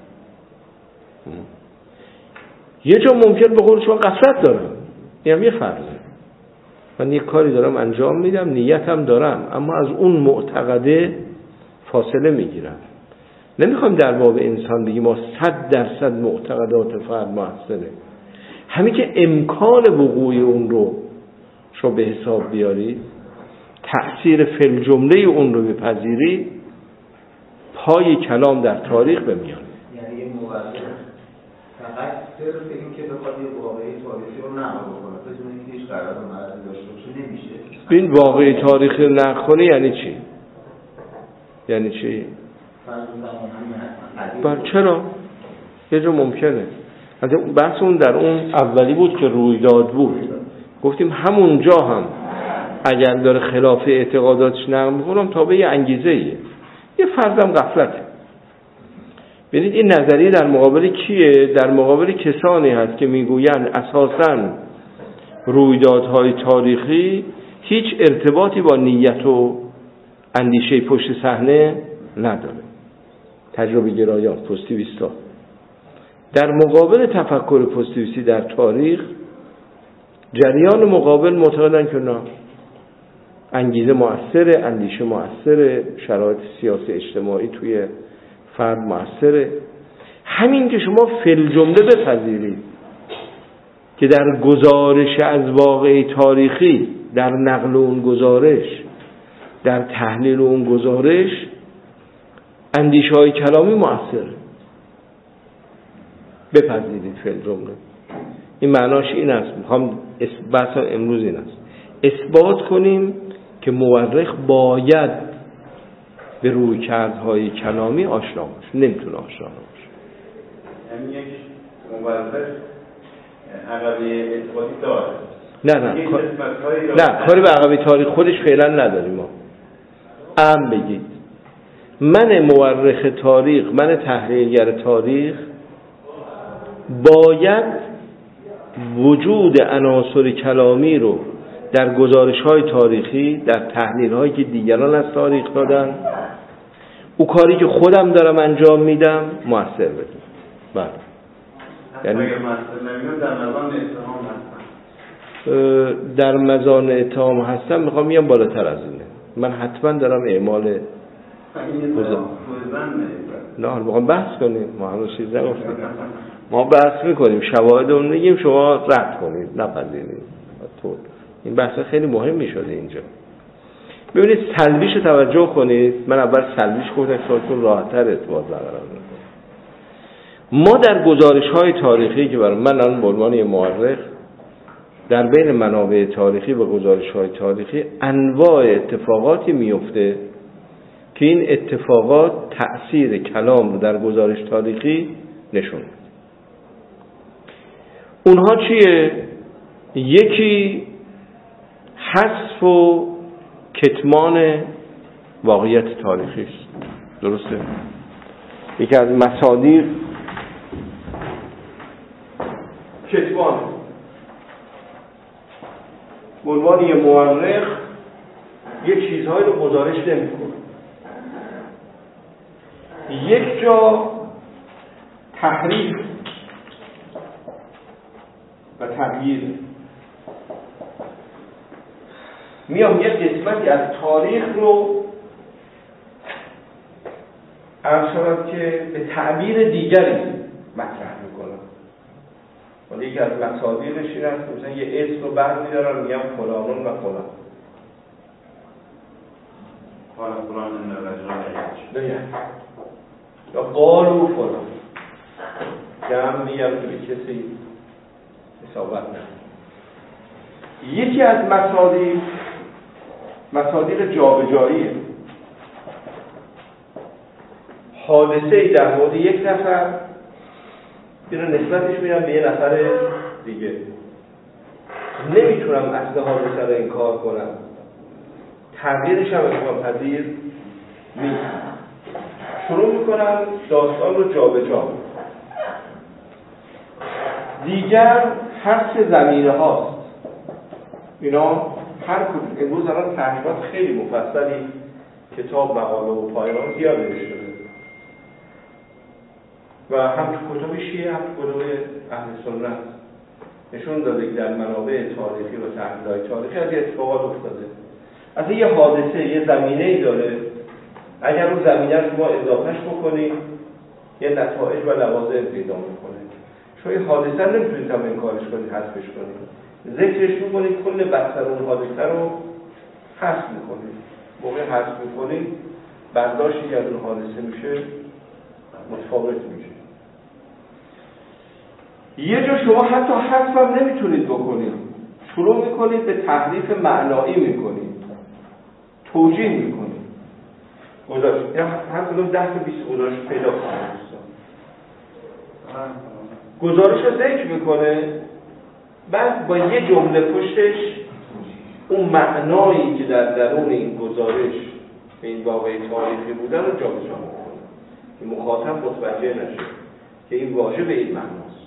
یه جا ممکن به قول شما غفلت دارم، اینم یه فرضه، من یه کاری دارم انجام میدم، نیتم دارم، اما از اون معتقده فاصله میگیرم. نمیخوام در باب انسان بگیم ما 100% معتقدات فرد موثره. همین که امکان وقوع اون رو شما به حساب بیارید، تأثیر فی الجمله اون رو بپذیرید، پای کلام در تاریخ بمیانه. یعنی یه مورخ فقط صرف این که بخواد یه واقعی تاریخی رو نقل بکنه بدون اینکه هیچ قرار مرزی داشته باشه نمیشه. این واقعی تاریخی نقل کنه یعنی چی؟ یعنی چی؟ چرا؟ یه جا ممکنه. بحث اون در اون اولی بود که رویداد بود، گفتیم همونجا هم اگر داره خلاف اعتقاداتش نقل میکنم تابع یه انگیزه ایه، یه فرضم غفلته. ببینید این نظریه در مقابل کیه؟ در مقابل کسانی هست که میگویند اساساً رویدادهای تاریخی هیچ ارتباطی با نیت و اندیشه پشت صحنه نداره. تجربه گرایان پوزیتیویستا در مقابل تفکر پوزیتیویستی در تاریخ، جریان مقابل معتقدن که نه، انگیزه مؤثره، اندیشه مؤثره، شرایط سیاسی اجتماعی توی فرد مؤثره. همین که شما فی الجمله بپذیرید که در گزارش از واقع تاریخی، در نقل اون گزارش، در تحلیل اون گزارش، اندیشه های کلامی مؤثره، بپذیرید فی الجمله. این معناش این است، میخوام بحث امروز این است، اثبات کنیم که مورخ باید به رویکردهای کلامی آشنا باشه، نمیتونه آشنا باشه. یعنی یک مورخ عقبه اعتقادی داره. نه کاری به عقبه تاریخ خودش فعلا نداریم. ما بگید من مورخ تاریخ، من تحلیلگر تاریخ باید وجود عناصر کلامی رو در گزارش‌های تاریخی، در تحلیل‌هایی که دیگران از تاریخ دادن، او کاری که خودم دارم انجام میدم مؤثر بده. بله. یعنی اگر مؤثر نمیاد در مزان اتهام هستم. در مزان اتهام هستم، میخوام میام بالاتر از اینه. من حتما دارم اعمال نه حالا میخوام بحث کنیم، ما هنوز چیز نگفتیم. ما بحث میکنیم، شواهد اون میگیم، شما رد کنید، نپذیرید. این بحث خیلی مهمی شده اینجا. ببینید سلبیش توجه کنید. من اول سلبیش گفتم خودتون راحت‌تر ارتباط برقرار کنید. ما در گزارش‌های تاریخی که برای من الان به عنوان مورخ در بین منابع تاریخی و گزارش‌های تاریخی انواع اتفاقاتی میفته که این اتفاقات تأثیر کلام رو در گزارش تاریخی نشون میده. اونها چیه؟ یکی حذف و کتمان واقعیت تاریخی است. درسته؟ یکی از مصادیق کتمان. به عنوان یه مورخ یک چیزهایی رو گزارش نمی‌کنه. یک جا تحریف و تغییر، میام یک قسمتی از تاریخ رو ارشاد که به تعبیر دیگری مطرح میکنم. ولی یکی از مصادیقش این است، مثلا یه اسم رو برمی‌دارم میگم فلانون و فلان. قال فلان ان الرجل نه یا قالو فلان جمع میگم که به کسی حسابت نه. یکی از مصادیق جابجاییه. حادثه‌ای در مورد یک نفر اینو نسبتش میدم به یه نفر دیگه، نمیتونم اصل حادثه رو انکار کنم، تغییرش هم امکان پذیر نیست. شروع میکنم داستان رو جابجا. دیگر حذف زمینه هاست. اینا هر کدوم امروز الان تحقیقات خیلی مفصلی کتاب مقاله و پایان زیاد نوشته شده و هم تو کتب شیعه هم تو کتب اهل سنت نشون داده که در منابع تاریخی و تحلیل‌های تاریخی از اتفاقات افتاده. از یه حادثه یه زمینه‌ای داره، اگر اون زمینه رو شما اضافهش بکنید یه نتایج و لوازم پیدا میکنه. شما این حادثه رو نمیتونید هم انکارش کنید، حذفش کنید، ذکرش میکنید، کل بستر اون حادثه رو حذف میکنید. موقع حذف میکنید برداشتی که از اون حادثه میشه متفاوت میشه. یه جا شما حتی حذف هم نمیتونید بکنید، شروع میکنید به تحریف معنایی میکنید، توجیه میکنید. گزارش هر کدوم 10 تا 20 گزارش پیدا کنید. گزارش رو ذکر میکنه، بعد با یه جمله پشتش اون معنایی که در درون این گزارش به این واقعه تاریخی بودن رو جابجا میکنه که مخاطب متوجه نشه که این واژه به این معناست.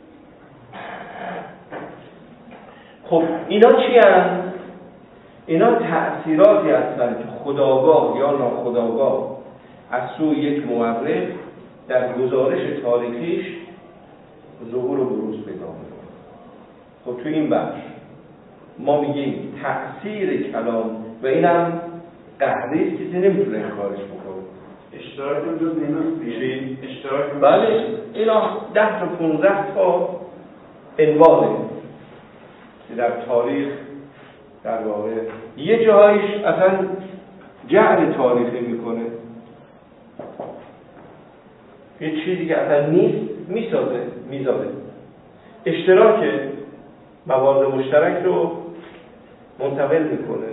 خب اینا چی هستند؟ اینا تأثیراتی هستند که خودآگاه یا ناخودآگاه از سوی یک مورخ در گزارش تاریخیش ظهور و بروز پیدا می‌کنه. خب تو این بخش ما میگیم تأثیر کلام و اینم قهری است که نمیتونه انکارش بکنه. اشتراک جز نیست. اشتراک بله اینا 10 تا 15 تا عنوانه در تاریخ در واقع یه جایش اصلا جعل تاریخی میکنه، یه چیزی که اصلا نیست میذاره. اشتراک موارد مشترک رو منتقل میکنه.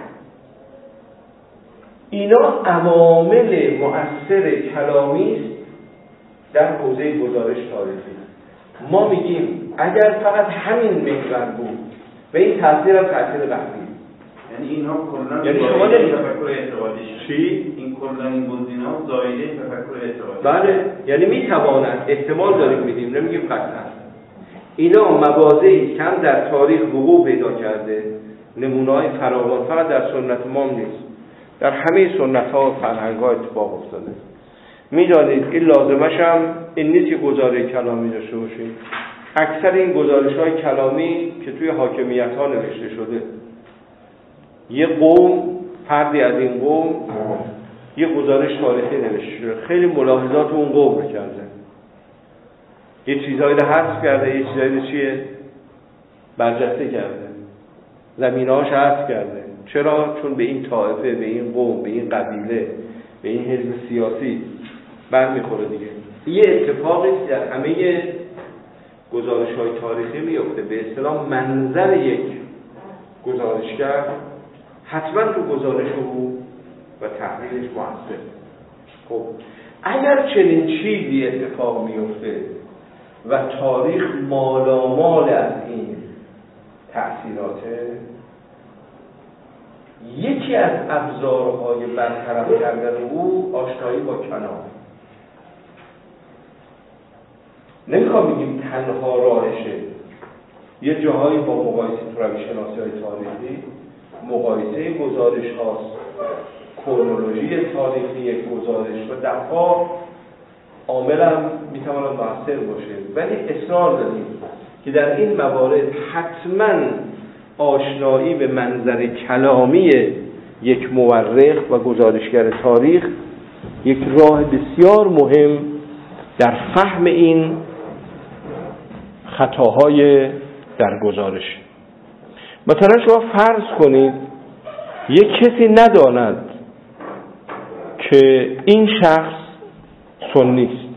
اینا عوامل مؤثر کلامی است در حوزه گزارش تاریخی. ما میگیم اگر فقط همین محور بود و این تاثیر هم تاثیر قهری، یعنی اینها کلا یعنی شما تفکر اعتقادی چی؟ این کلا این گزینه‌ها زایده تفکر اعتقادی. بله یعنی میتوانند، احتمال داریم میدیم، نمیگیم قطعا. اینا مواضعی کم در تاریخ وقوع پیدا کرده، نمونه‌های فراوان، فقط در سنت ما نیست، در همه سنت‌ها و فرهنگ‌ها اتفاق افتاده. میدانید این لازمش هم این نیست که گزاره کلامی داشته باشید. اکثر این گزارش‌های کلامی که توی حاکمیت‌ها نوشته شده، یه قوم، فردی از این قوم یه گزارش تاریخی نوشته شده، خیلی ملاحظات اون قوم رو کرده، یه چیزایی رو حذف کرده، یه چیزایی رو برجسته کرده، زمینه‌هاش حذف کرده. چرا؟ چون به این طایفه، به این قوم، به این قبیله، به این حزب سیاسی برمیخوره دیگه. یه اتفاقی در همه گزارش‌های تاریخی میفته. به اصطلاح منظر یک گزارشگر حتما تو گزارش او و تحلیلش مؤثر. خب اگر چنین چیزی اتفاق میفته و تاریخ مالامال از این تأثیراته، یکی از ابزارهای برطرف کردن او آشنایی با کلام. نمیخوام بگیم تنها راهشه، یه جاهایی با مقایسه تو روش‌شناسی‌های تاریخی مقایسه گزارش هاست، کرونولوژی تاریخی یک گزارش و دفعا عامل هم میتواند مؤثر باشه، ولی اصرار داریم که در این موارد حتما آشنایی به منظر کلامی یک مورخ و گزارشگر تاریخ یک راه بسیار مهم در فهم این خطاهای در گزارش. مثلا شما فرض کنید یک کسی نداند که این شخص سنی است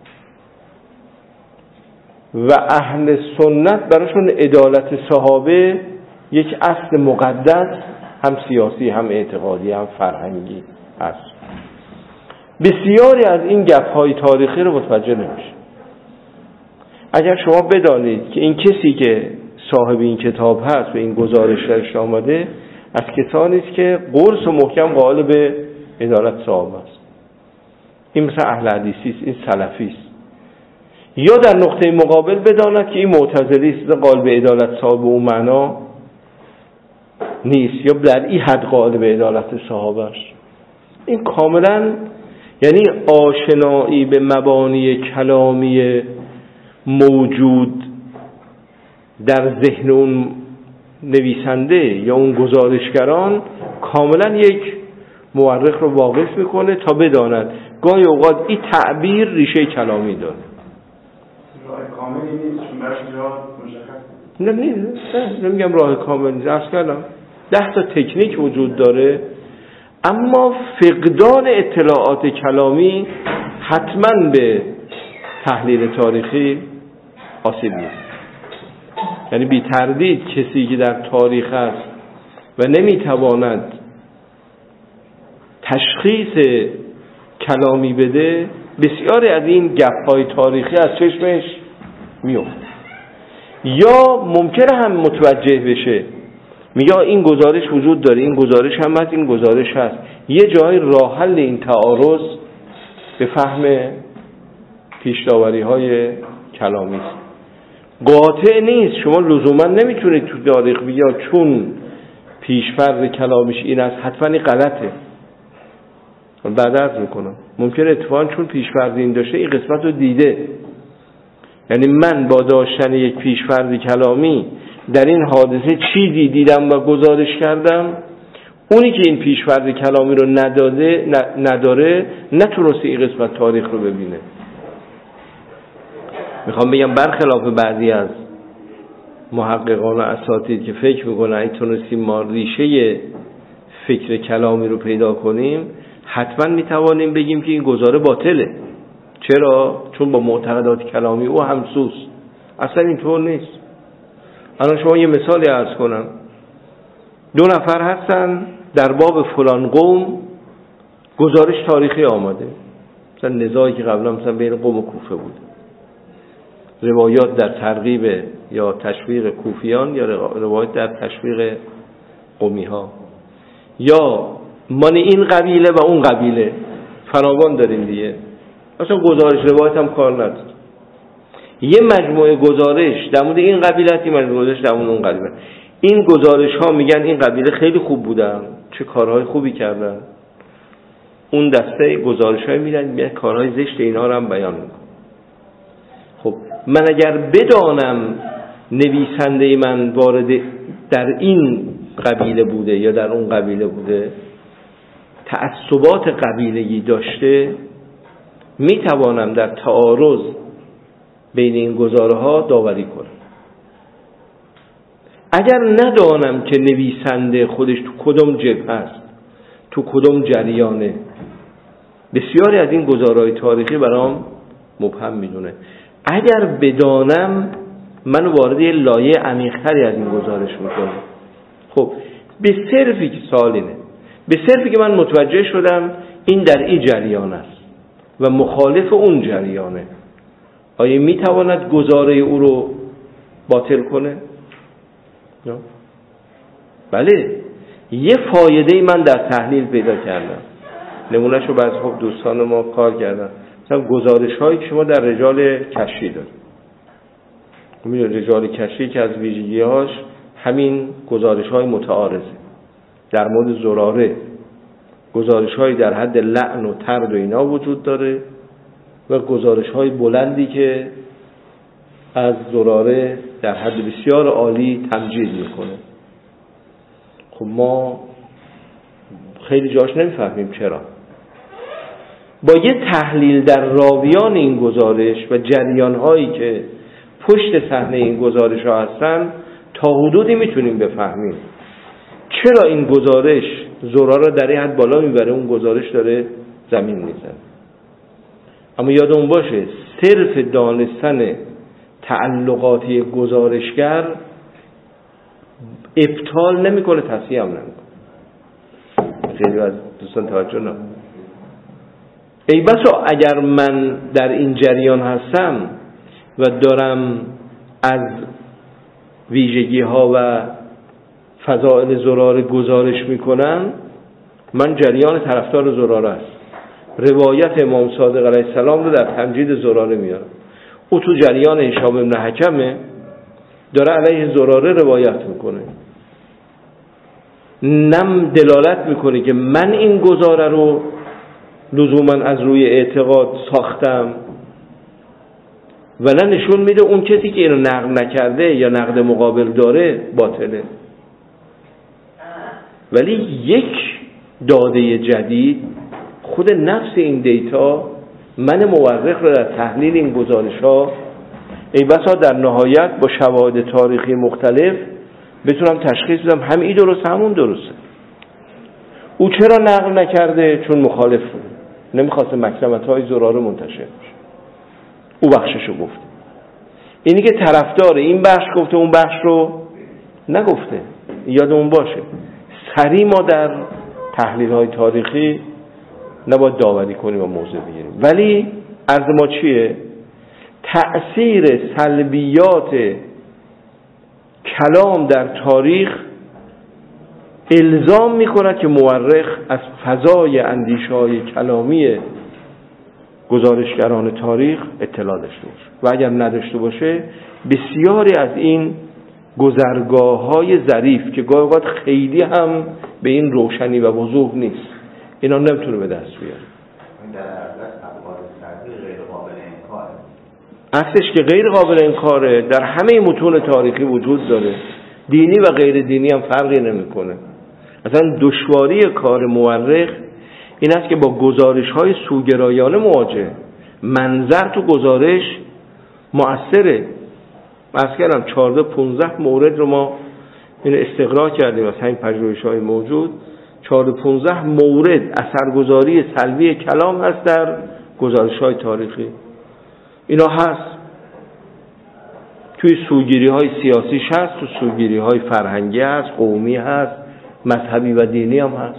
و اهل سنت براشون عدالت صحابه یک اصل مقدس، هم سیاسی هم اعتقادی هم فرهنگی است. بسیاری از این گپ‌های تاریخی رو متوجه نمیشه. اگر شما بدانید که این کسی که صاحب این کتاب هست و این گزارش درش آمده از کسانی است که قرص و محکم قائل به عدالت صحابه است، این مثلا اهل حدیثی است، این سلفی است، یا در نقطه مقابل بداند که این معتزلی است، قائل به عدالت صحابه اون معنا نیست، یا در این حد قائل به عدالت صحابه است. این کاملا یعنی آشنایی به مبانی کلامی موجود در ذهن اون نویسنده یا اون گزارشگران کاملا یک مورخ رو واقف میکنه تا بداند گاهی اوقات این تعبیر ریشه کلامی داره. راه کاملی نیست چون برش جا مشخص نمیگم راه کامل نیست، اصلا 10 تا تکنیک وجود داره، اما فقدان اطلاعات کلامی حتما به تحلیل تاریخی آسیب میزنه. یعنی بی تردید کسی که در تاریخ است و نمیتواند تشخیص کلامی بده، بسیاری از این گپ‌های تاریخی از چشمش میفته. یا ممکنه هم متوجه بشه، میگه این گزارش وجود داره، این گزارش هم هست، این گزارش هست، یه جای راه حل این تعارض به فهم پیش‌داوری‌های کلامی است. قاطع نیست، شما لزوما نمیتونید تو تاریخ بگید چون پیش‌فرض کلامیش این است حتما این غلطه. بعد عرض میکنم ممکنه اتفاقا چون پیش‌فرض این داشته این قسمت رو دیده، یعنی من با داشتن یک پیش‌فرض کلامی در این حادثه چیزی دیدم و گزارش کردم، اونی که این پیش‌فرض کلامی رو نداره نتونسته این قسمت تاریخ رو ببینه. میخوام بگم برخلاف بعضی از محققان و اساتید که فکر میکنن اگه تونستیم ما ریشه فکر کلامی رو پیدا کنیم حتما میتوانیم بگیم که این گزاره باطله. چرا؟ چون با معتقدات کلامی او همسوس. اصلا اینطور نیست. الان شما یه مثالی عرض کنم، 2 نفر هستن در باب فلان قوم گزارش تاریخی آمده، مثلا نزاعی که قبلا مثلا بین قوم و کوفه بود، روایات در ترغیب یا تشویق کوفیان یا روایات در تشویق قومی ها، یا مال این قبیله و اون قبیله، فراوان داریم دیگه، اصلا گزارش روایت هم کار نداره. یه مجموعه گزارش در مورد این قبیله، این مجموعه گزارش در مورد اون قبیله. این گزارش ها میگن این قبیله خیلی خوب بودن، چه کارهای خوبی کردن. اون دسته گزارش های میدن کارهای زشت اینا رو هم بیان میکنن. خب من اگر بدانم نویسنده من وارد در این قبیله بوده یا در اون قبیله بوده، تعصبات قبیله‌ای داشته، میتوانم در تعارض بین این گزاره ها داوری کنم. اگر ندانم که نویسنده خودش تو کدوم جبهه است، تو کدوم جریانه، بسیاری از این گزاره‌های تاریخی برام مبهم میدونه. اگر بدانم من وارد یه لایه عمیق‌تری از این گزارش میکنم. خب به صرفی که سالینه، به صرفی که من متوجه شدم این در این جریان است و مخالف اون جریانه، آیا میتواند گزاره او رو باطل کنه؟ نه. بله، یه فایده من در تحلیل پیدا کردم، نمونهشو بعض خب دوستان ما کار کردن، مثلا گزارش هایی که شما در رجال کشفی دارید. رجال کشفی که از ویژگی هاش همین گزارش های متعارضه. در مورد زراره گزارش های در حد لعن و طرد و اینا وجود داره و گزارش های بلندی که از زراره در حد بسیار عالی تمجید میکنه. خب ما خیلی جاش نمیفهمیم چرا. با یه تحلیل در راویان این گزارش و جریان هایی که پشت صحنه این گزارش ها هستن تا حدودی میتونیم بفهمیم چرا این گزارش زراره در این حد بالا میبره، اون گزارش داره زمین میزنه. اما یادمون باشه صرف دانستن تعلقاتی گزارشگر ابطال نمیکنه، تصحیح هم نمیکنه. خیلی از دوستان توجه نکنه. ای بسا اگر من در این جریان هستم و دارم از ویژگی ها و فضائل زراره گزارش میکنم، من جریان طرفدار زراره است. روایت امام صادق علیه السلام رو در تمجید زراره میارم. او تو جریان هشام بن حکمه، داره علیه زراره روایت میکنه، نم دلالت میکنه که من این گزاره رو لزوما از روی اعتقاد ساختم، و نه نشون میده اون کسی که اینو نقل نکرده یا نقد مقابل داره باطله. ولی یک داده جدید، خود نفس این دیتا، من مورخ رو در تحلیل این گزارش ها ای بسا در نهایت با شواهد تاریخی مختلف بتونم تشخیص بدم هم این درسته همون درسته. او چرا نقل نکرده؟ چون مخالف بود، نمیخواسته مکرمت‌های زراره منتشر بشه. او بخششو گفت. اینی که طرفدار این بخش گفته اون بخش رو نگفته. یادمون باشه سریع ما در تحلیل‌های تاریخی نباید داوری کنیم و موضع بگیریم. ولی عرض ما چیه؟ تأثیر سلبیات کلام در تاریخ الزام می‌کند که مورخ از فضای اندیشه‌های کلامی گزارشگران تاریخ اطلاع داشته باشه، و اگر نداشته باشه بسیاری از این گذرگاه‌های ظریف که گاهی اوقات خیلی هم به این روشنی و وضوح نیست، اینا نمیتونه به دست بیاره. در اصل ابعاد سلبی غیر قابل انکاره. عکسش که غیر قابل انکاره در همه متون تاریخی وجود داره. دینی و غیر دینی هم فرقی نمیکنه. اصلا دشواری کار مورخ این است که با گزارش‌های سوگرایانه مواجه. منظر تو گزارش مؤثره. مثلا 14-15 مورد رو ما اینو استقرا کردیم از همین پژوهش‌های موجود. 14-15 مورد اثرگذاری سلبی کلام هست در گزارش‌های تاریخی. اینا هست. توی سوگیری‌های سیاسیش هست، تو سوگیری‌های فرهنگی هست، قومی هست، مذهبی و دینی هم هست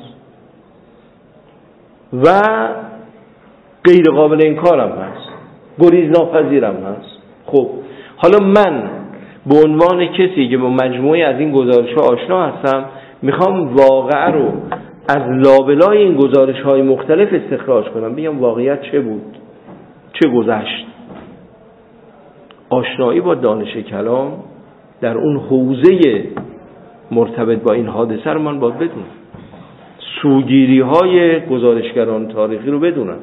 و غیر قابل انکار هم هست، گریز ناپذیر هم هست. خب حالا من به عنوان کسی که با مجموعه از این گزارش‌ها آشنا هستم، میخوام واقعه رو از لابلای این گزارش‌های مختلف استخراج کنم، بگم واقعیت چه بود، چه گذشت. آشنایی با دانش کلام در اون حوزه مرتبط با این حادثه رو من باید بدونم. سوگیری های گزارشگران تاریخی رو بدونم.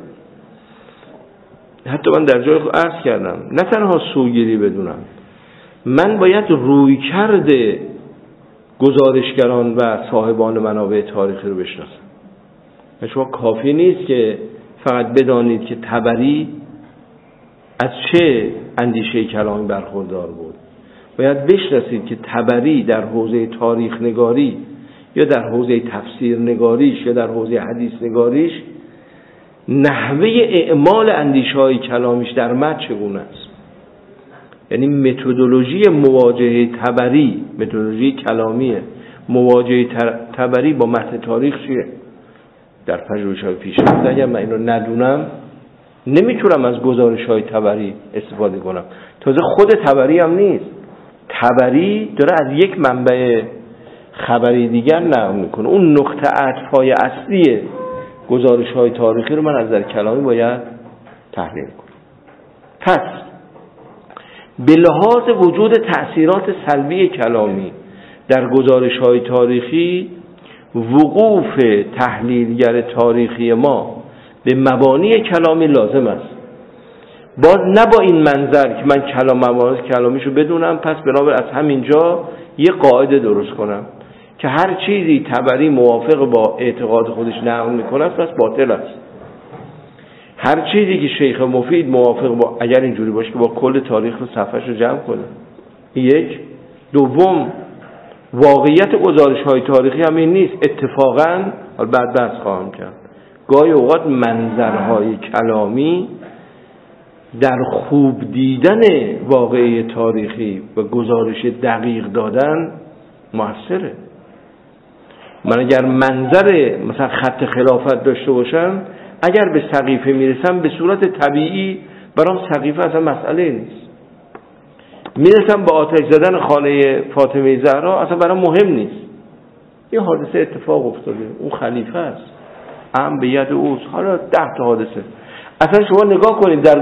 حتی من در جای عرض کردم نه تنها سوگیری بدونم، من باید رویکرد گزارشگران و صاحبان منابع تاریخی رو بشناسم. شما کافی نیست که فقط بدانید که طبری از چه اندیشه کلامی برخوردار بود. باید بشناسید که طبری در حوزه تاریخ نگاری یا در حوزه تفسیر نگاریش یا در حوزه حدیث نگاریش نحوه اعمال اندیشه‌های کلامیش در متن چگونه است. یعنی متدولوژی مواجهه طبری، متدولوژی کلامی مواجهه طبری با متن تاریخ چیه؟ در پژوهش‌های پیش رفته اگر من اینو ندونم نمیتونم از گزارش‌های طبری استفاده کنم. تازه خود طبری هم نیست. طبری داره از یک منبع خبری دیگر نقل میکنه. اون نقطه عطف‌های اصلی گزارش‌های تاریخی رو من از نظر کلامی باید تحلیل کنم. پس به لحاظ وجود تأثیرات سلبی کلامی در گزارش‌های تاریخی، وقوف تحلیلگر تاریخی ما به مبانی کلامی لازم است. باز نه با این منظر که من مبانی کلامیشو بدونم پس بنابر از همینجا یه قاعده درست کنم که هر چیزی طبری موافق با اعتقاد خودش نقل میکنه پس باطل است. هر چیزی که شیخ مفید موافق با، اگر اینجوری باشه که با کل تاریخ رو صفحه‌شو جمع کنه. یک. دوم، واقعیت گزارش‌های تاریخی هم این نیست. اتفاقاً بعد بحث خواهم کرد. گاهی اوقات منظرهای کلامی در خوب دیدن واقعه تاریخی و گزارش دقیق دادن موثره. من اگر منظر مثلا خط خلافت داشته باشم، اگر به سقیفه میرسم به صورت طبیعی برام سقیفه اصلا مسئله نیست. میرسم به آتش زدن خانه فاطمه زهرا اصلا برام مهم نیست. یه حادثه اتفاق افتاده، اون خلیفه است، هم به ید اوست، حالا 10 تا حادثه. اصلا شما نگاه کنید در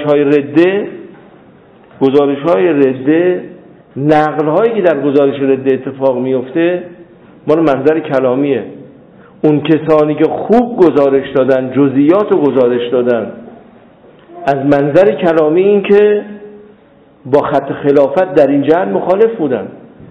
گزارش‌های رده نقل‌هایی که در گزارش رده اتفاق میفته مال منظر کلامیه. اون کسانی که خوب گزارش دادن، جزئیات رو گزارش دادن، از منظر کلامی این که با خط خلافت در این جهت مخالف بودن.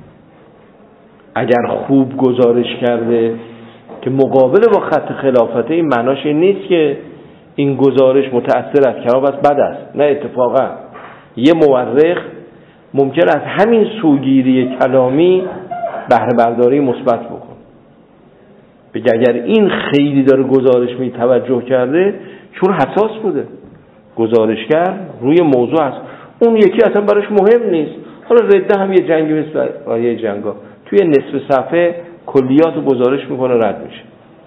اگر خوب گزارش کرده که مقابل با خط خلافته، این معناش این نیست که این گزارش متأثر از کلام است، بد است. نه، اتفاقا یه مورخ ممکن است همین سوگیری کلامی بهره برداری مثبت بکن، بگه اگر این خیلی داره گزارش می توجه کرده چون حساس بوده، گزارشگر روی موضوع است، اون یکی اصلا براش مهم نیست. حالا رده هم یه جنگی مثل آیه جنگا توی نصف صفحه کلیات گزارش میکنه، رد میشه.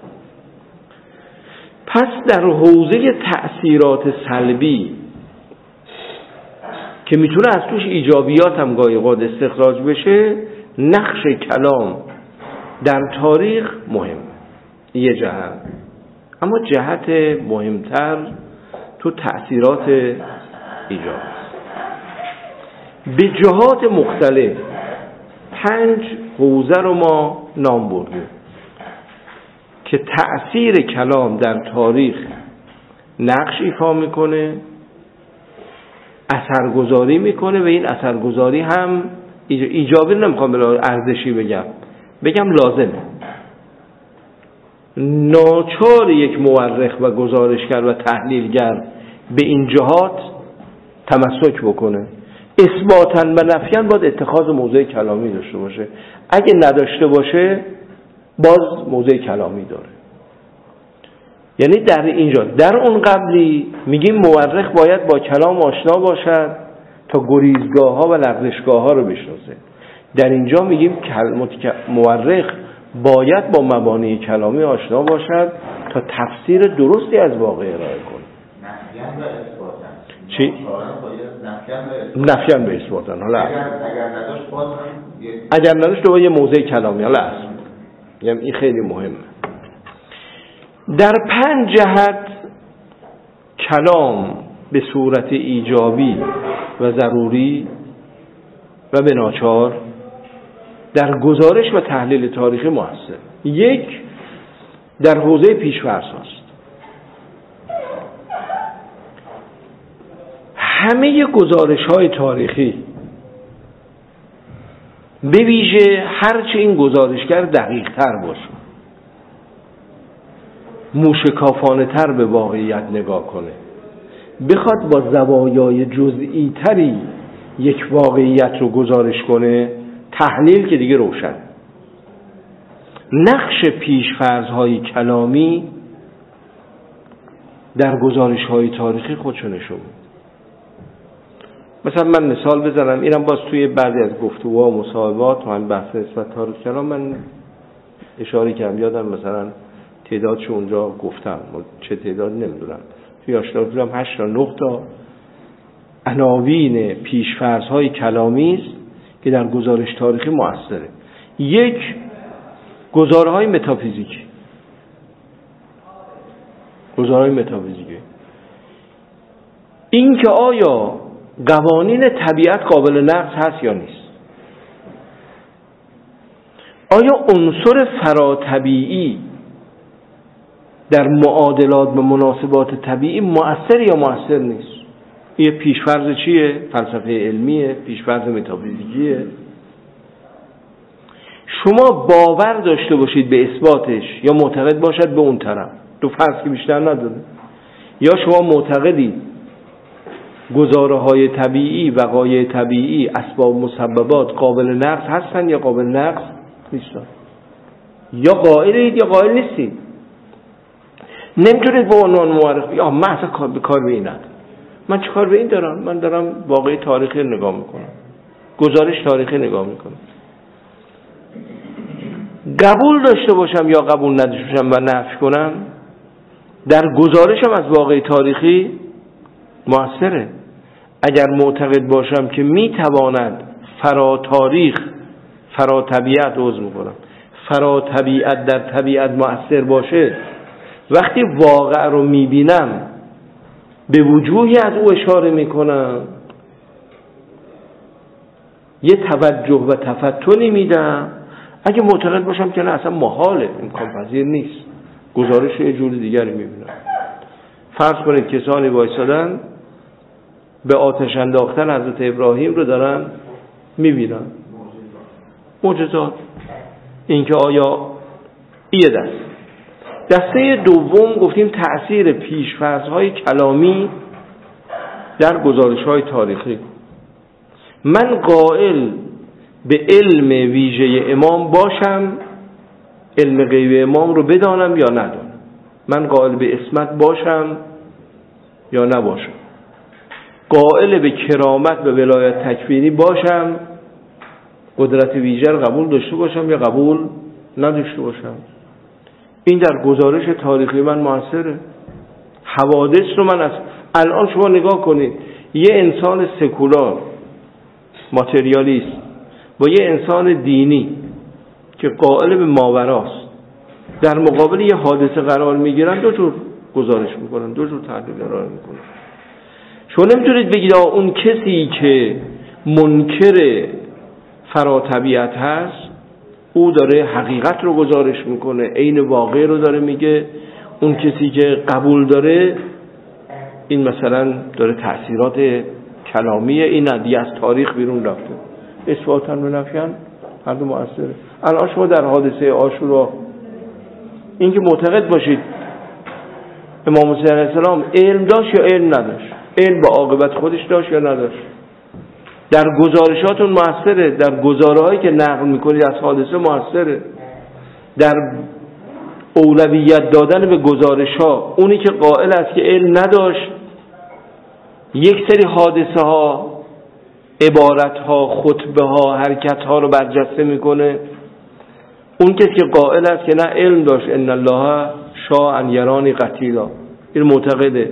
پس در حوزه تأثیرات سلبی که میتونه از توش ایجابیات هم گاهی اوقات استخراج بشه، نقش کلام در تاریخ مهم یه جهت، اما جهت مهمتر تو تأثیرات ایجاب به جهات مختلف 5 حوزه رو ما نام بردیم که تأثیر کلام در تاریخ نقش ایفا میکنه، اثرگذاری میکنه و این اثرگذاری هم ایجابی، نمیخوام به ارزشی بگم لازمه. ناچار یک مورخ و گزارشگر و تحلیلگر به این جهات تمسک بکنه. اثباتاً و نفیاً باید اتخاذ موضع کلامی داشته باشه. اگه نداشته باشه باز موضع کلامی داره. یعنی در اینجا، در اون قبلی میگیم مورخ باید با کلام آشنا باشد تا گریزگاه ها و لغزشگاه ها رو بشناسه. در اینجا میگیم مورخ باید با مبانی کلامی آشنا باشد تا تفسیر درستی از واقع ارائه کنه. نفیان و اثباتن. چی؟ نفیان و اثباتن. حالا اگر نداشت دوباره یه موضع کلامی. حالا اصلا یعنی این خیلی مهمه. در 5 جهت کلام به صورت ایجابی و ضروری و به ناچار در گزارش و تحلیل تاریخی موثر. 1 در حوزه پیش‌فرض است. همه گزارش‌های تاریخی به ویژه هرچه این گزارشگر دقیق‌تر باشه، موشکافانه تر به واقعیت نگاه کنه، بخواد با زوایای جزئی تری یک واقعیت رو گزارش کنه، تحلیل که دیگه روشن. نقش پیش‌فرض‌های کلامی در گزارش‌های تاریخی خودشو نشون میده. مثلا من مثال بزنم، اینم باز توی بعضی از گفتگوها و مصاحبات من بحث نسبت تاریخ کلام من اشاره کردم، یادم مثلا تعدادشو اونجا گفتم، چه تعداد نمیدونم، توی آشنا دیدم 8 تا 9 تا عناوین پیش‌فرض‌های کلامی است که در گزارش تاریخی مؤثره. 1 گزارهای متافیزیکی. این که آیا قوانین طبیعت قابل نقض هست یا نیست؟ آیا عنصر فراطبیعی در معادلات و مناسبات طبیعی مؤثر یا مؤثر نیست؟ این پیشفرض چیه؟ فلسفه علمیه، پیشفرض متافیزیکیه. شما باور داشته باشید به اثباتش یا معتقد باشد به اون طرف، دو فرض که بیشتر نداره. یا شما معتقدید گزاره‌های طبیعی، وقایع طبیعی، اسباب مسببات قابل نقض هستن یا قابل نقض نیستن. یا قائلید یا قائل نیستید. نمیتونید به عنوان مورخ یا من اصلا کار به این ندارم. من چه کار به این دارم؟ من دارم واقعی تاریخی نگاه میکنم، گزارش تاریخی نگاه میکنم. قبول داشته باشم یا قبول نداشته باشم و نفی کنم، در گزارشم از واقعی تاریخی مؤثره. اگر معتقد باشم که میتواند فرا تاریخ، فرا طبیعت، فرا طبیعت در طبیعت مؤثر باشه، وقتی واقع رو میبینم به وجوهی از او اشاره میکنم، یه توجه و تفتنی میدم. اگه معتقد باشم که نه اصلا محاله، امکان پذیر نیست، گزارش یه جور دیگری میبینم. فرض کنید کسانی وایسادن به آتش انداختن حضرت ابراهیم رو دارن میبینن، معجزات. این که آیا ایه دسته دوم گفتیم تأثیر پیش‌فرض‌های کلامی در گزارش‌های تاریخی. من قائل به علم ویژه امام باشم، علم غیب امام رو بدانم یا ندانم، من قائل به عصمت باشم یا نباشم، قائل به کرامت و ولایت تکوینی باشم، قدرت ویژه رو قبول داشته باشم یا قبول نداشته باشم. این در گزارش تاریخی من موثره. حوادث رو من الان شما نگاه کنید، یه انسان سکولار ماتریالیست با یه انسان دینی که قائل به ماوراست در مقابل یه حادثه قرار میگیرن، دو جور گزارش میکنن، دو جور تحلیل ارائه میکنن. شما نمیتونید بگید اون کسی که منکر فرا طبیعت هست او داره حقیقت رو گزارش میکنه، عین واقع رو داره میگه، اون کسی که قبول داره این مثلا داره تأثیرات کلامیه، این ندیه از تاریخ بیرون رفته. اثباتاً و نفیاً هر دو مؤثره. الان شما در حادثه عاشورا این که معتقد باشید امام حسین علیه السلام علم داشت یا علم نداشت، علم با عاقبت خودش داشت یا نداشت، در گزارشاتون موثره، در گزارهایی که نقل میکنید از حادثه موثره، در اولویت دادن به گزارش‌ها. اونی که قائل است که علم نداشت، یک سری حادثه ها، عبارت ها، خطبه ها، حرکت ها رو برجسته میکنه. اون کسی که قائل است که نه علم داشت، ان الله شاء ان یرانی قتیلا، این معتقده.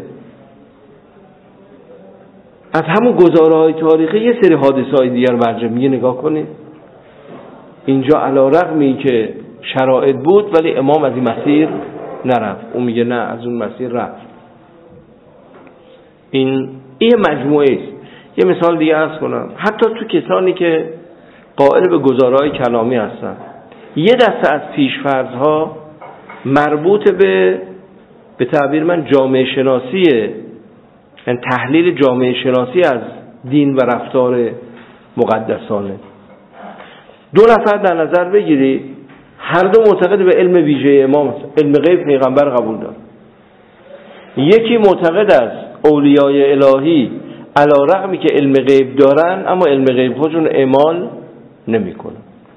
از همون گزاره‌های تاریخی یه سری حادثه‌های دیگر برجسته میگه نگاه کنید اینجا علی‌رغمی که شرایط بود ولی امام از این مسیر نرفت، اون میگه نه از اون مسیر رفت. این مجموعه است. یه مثال دیگه عرض کنم، حتی تو کسانی که قائل به گزاره‌های کلامی هستن، یه دسته از پیش‌فرض‌ها مربوط به تعبیر من جامعه شناسیه، یعنی تحلیل جامعه شناسی از دین و رفتار مقدسانه. دو نفر در نظر بگیری هر دو معتقد به علم ویژه امام هست، علم غیب پیغمبر قبول داره. یکی معتقد است اولیای الهی علی‌رغمی که علم غیب دارن اما علم غیب خودشون اعمال نمی‌کنن.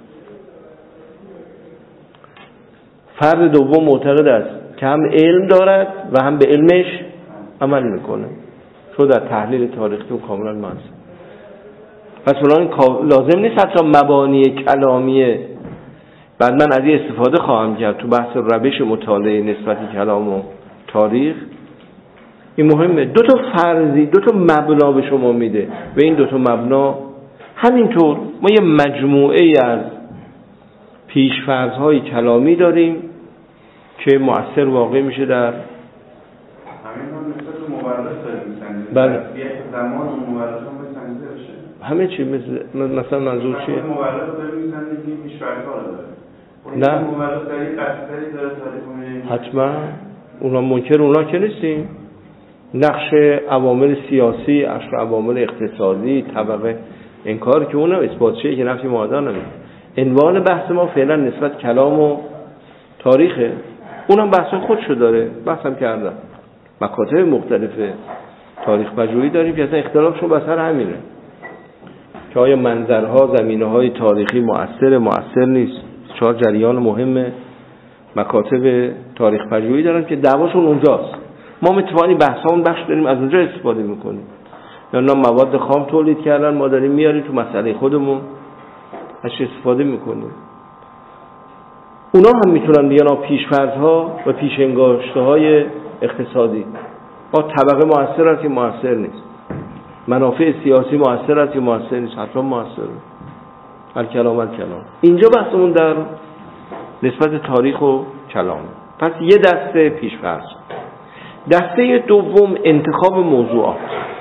فرد دوم معتقد است که هم علم دارد و هم به علمش عمل میکنه. چون در تحلیل تاریخی کاملا مناسب. پس بنابراین لازم نیست حتی مبانی کلامیه. بعد من از این استفاده خواهم کرد تو بحث روش مطالعه نسبت کلام و تاریخ. این مهمه. دو تا فرضی، دو تا مبنا به شما میده و این دو تا مبنا همینطور ما یه مجموعه از پیش‌فرض‌های کلامی داریم که مؤثر واقع میشه در همین هم مثل مورخ داریم می‌سنجیم. بله. یک زمان اون مورخ هم می‌سنجیده بشه. همه چی مثلا منظور چیه؟ مورخ داریم می‌سنجیم پیش‌فرض‌ها رو داره. نه. مورخ داری قصدی داره تاریخ حتما اونا منکر اونا که نیستیم. نقش عوامل سیاسی، عوامل اقتصادی، طبقه انکار که اونم اثبات شه که نفی معادن نمید. عنوان بحث ما فعلا نسبت کلام و تاریخه. اونم بحث خودشو داره، بحثم کردم. مکاتب مختلف تاریخ پژوهی داریم که اصلا اختلافشون بسر همینه که آیا منظرها، زمینه‌های تاریخی مؤثر نیست. چهار جریان مهمه: مکاتب تاریخ پژوهی دارن که دعواشون اونجاست. ما متوانی بحثامون بخش داریم از اونجا استفاده میکنیم. یا نه مواد خام تولید کردن ما داریم میاریم تو مسئله خودمون ازش استفاده میکنیم. اونا هم میتونن بیان پیش‌فرض‌ها و پیش‌انگاشته‌های اقتصادی. با طبقه مؤثر است یا مؤثر نیست. منافع سیاسی مؤثر است یا مؤثر نیست. حتما مؤثره. الکلام. اینجا بحثمون در نسبت تاریخ و کلام. پس یه دسته پیش‌فرض. دسته دوم انتخاب موضوعات.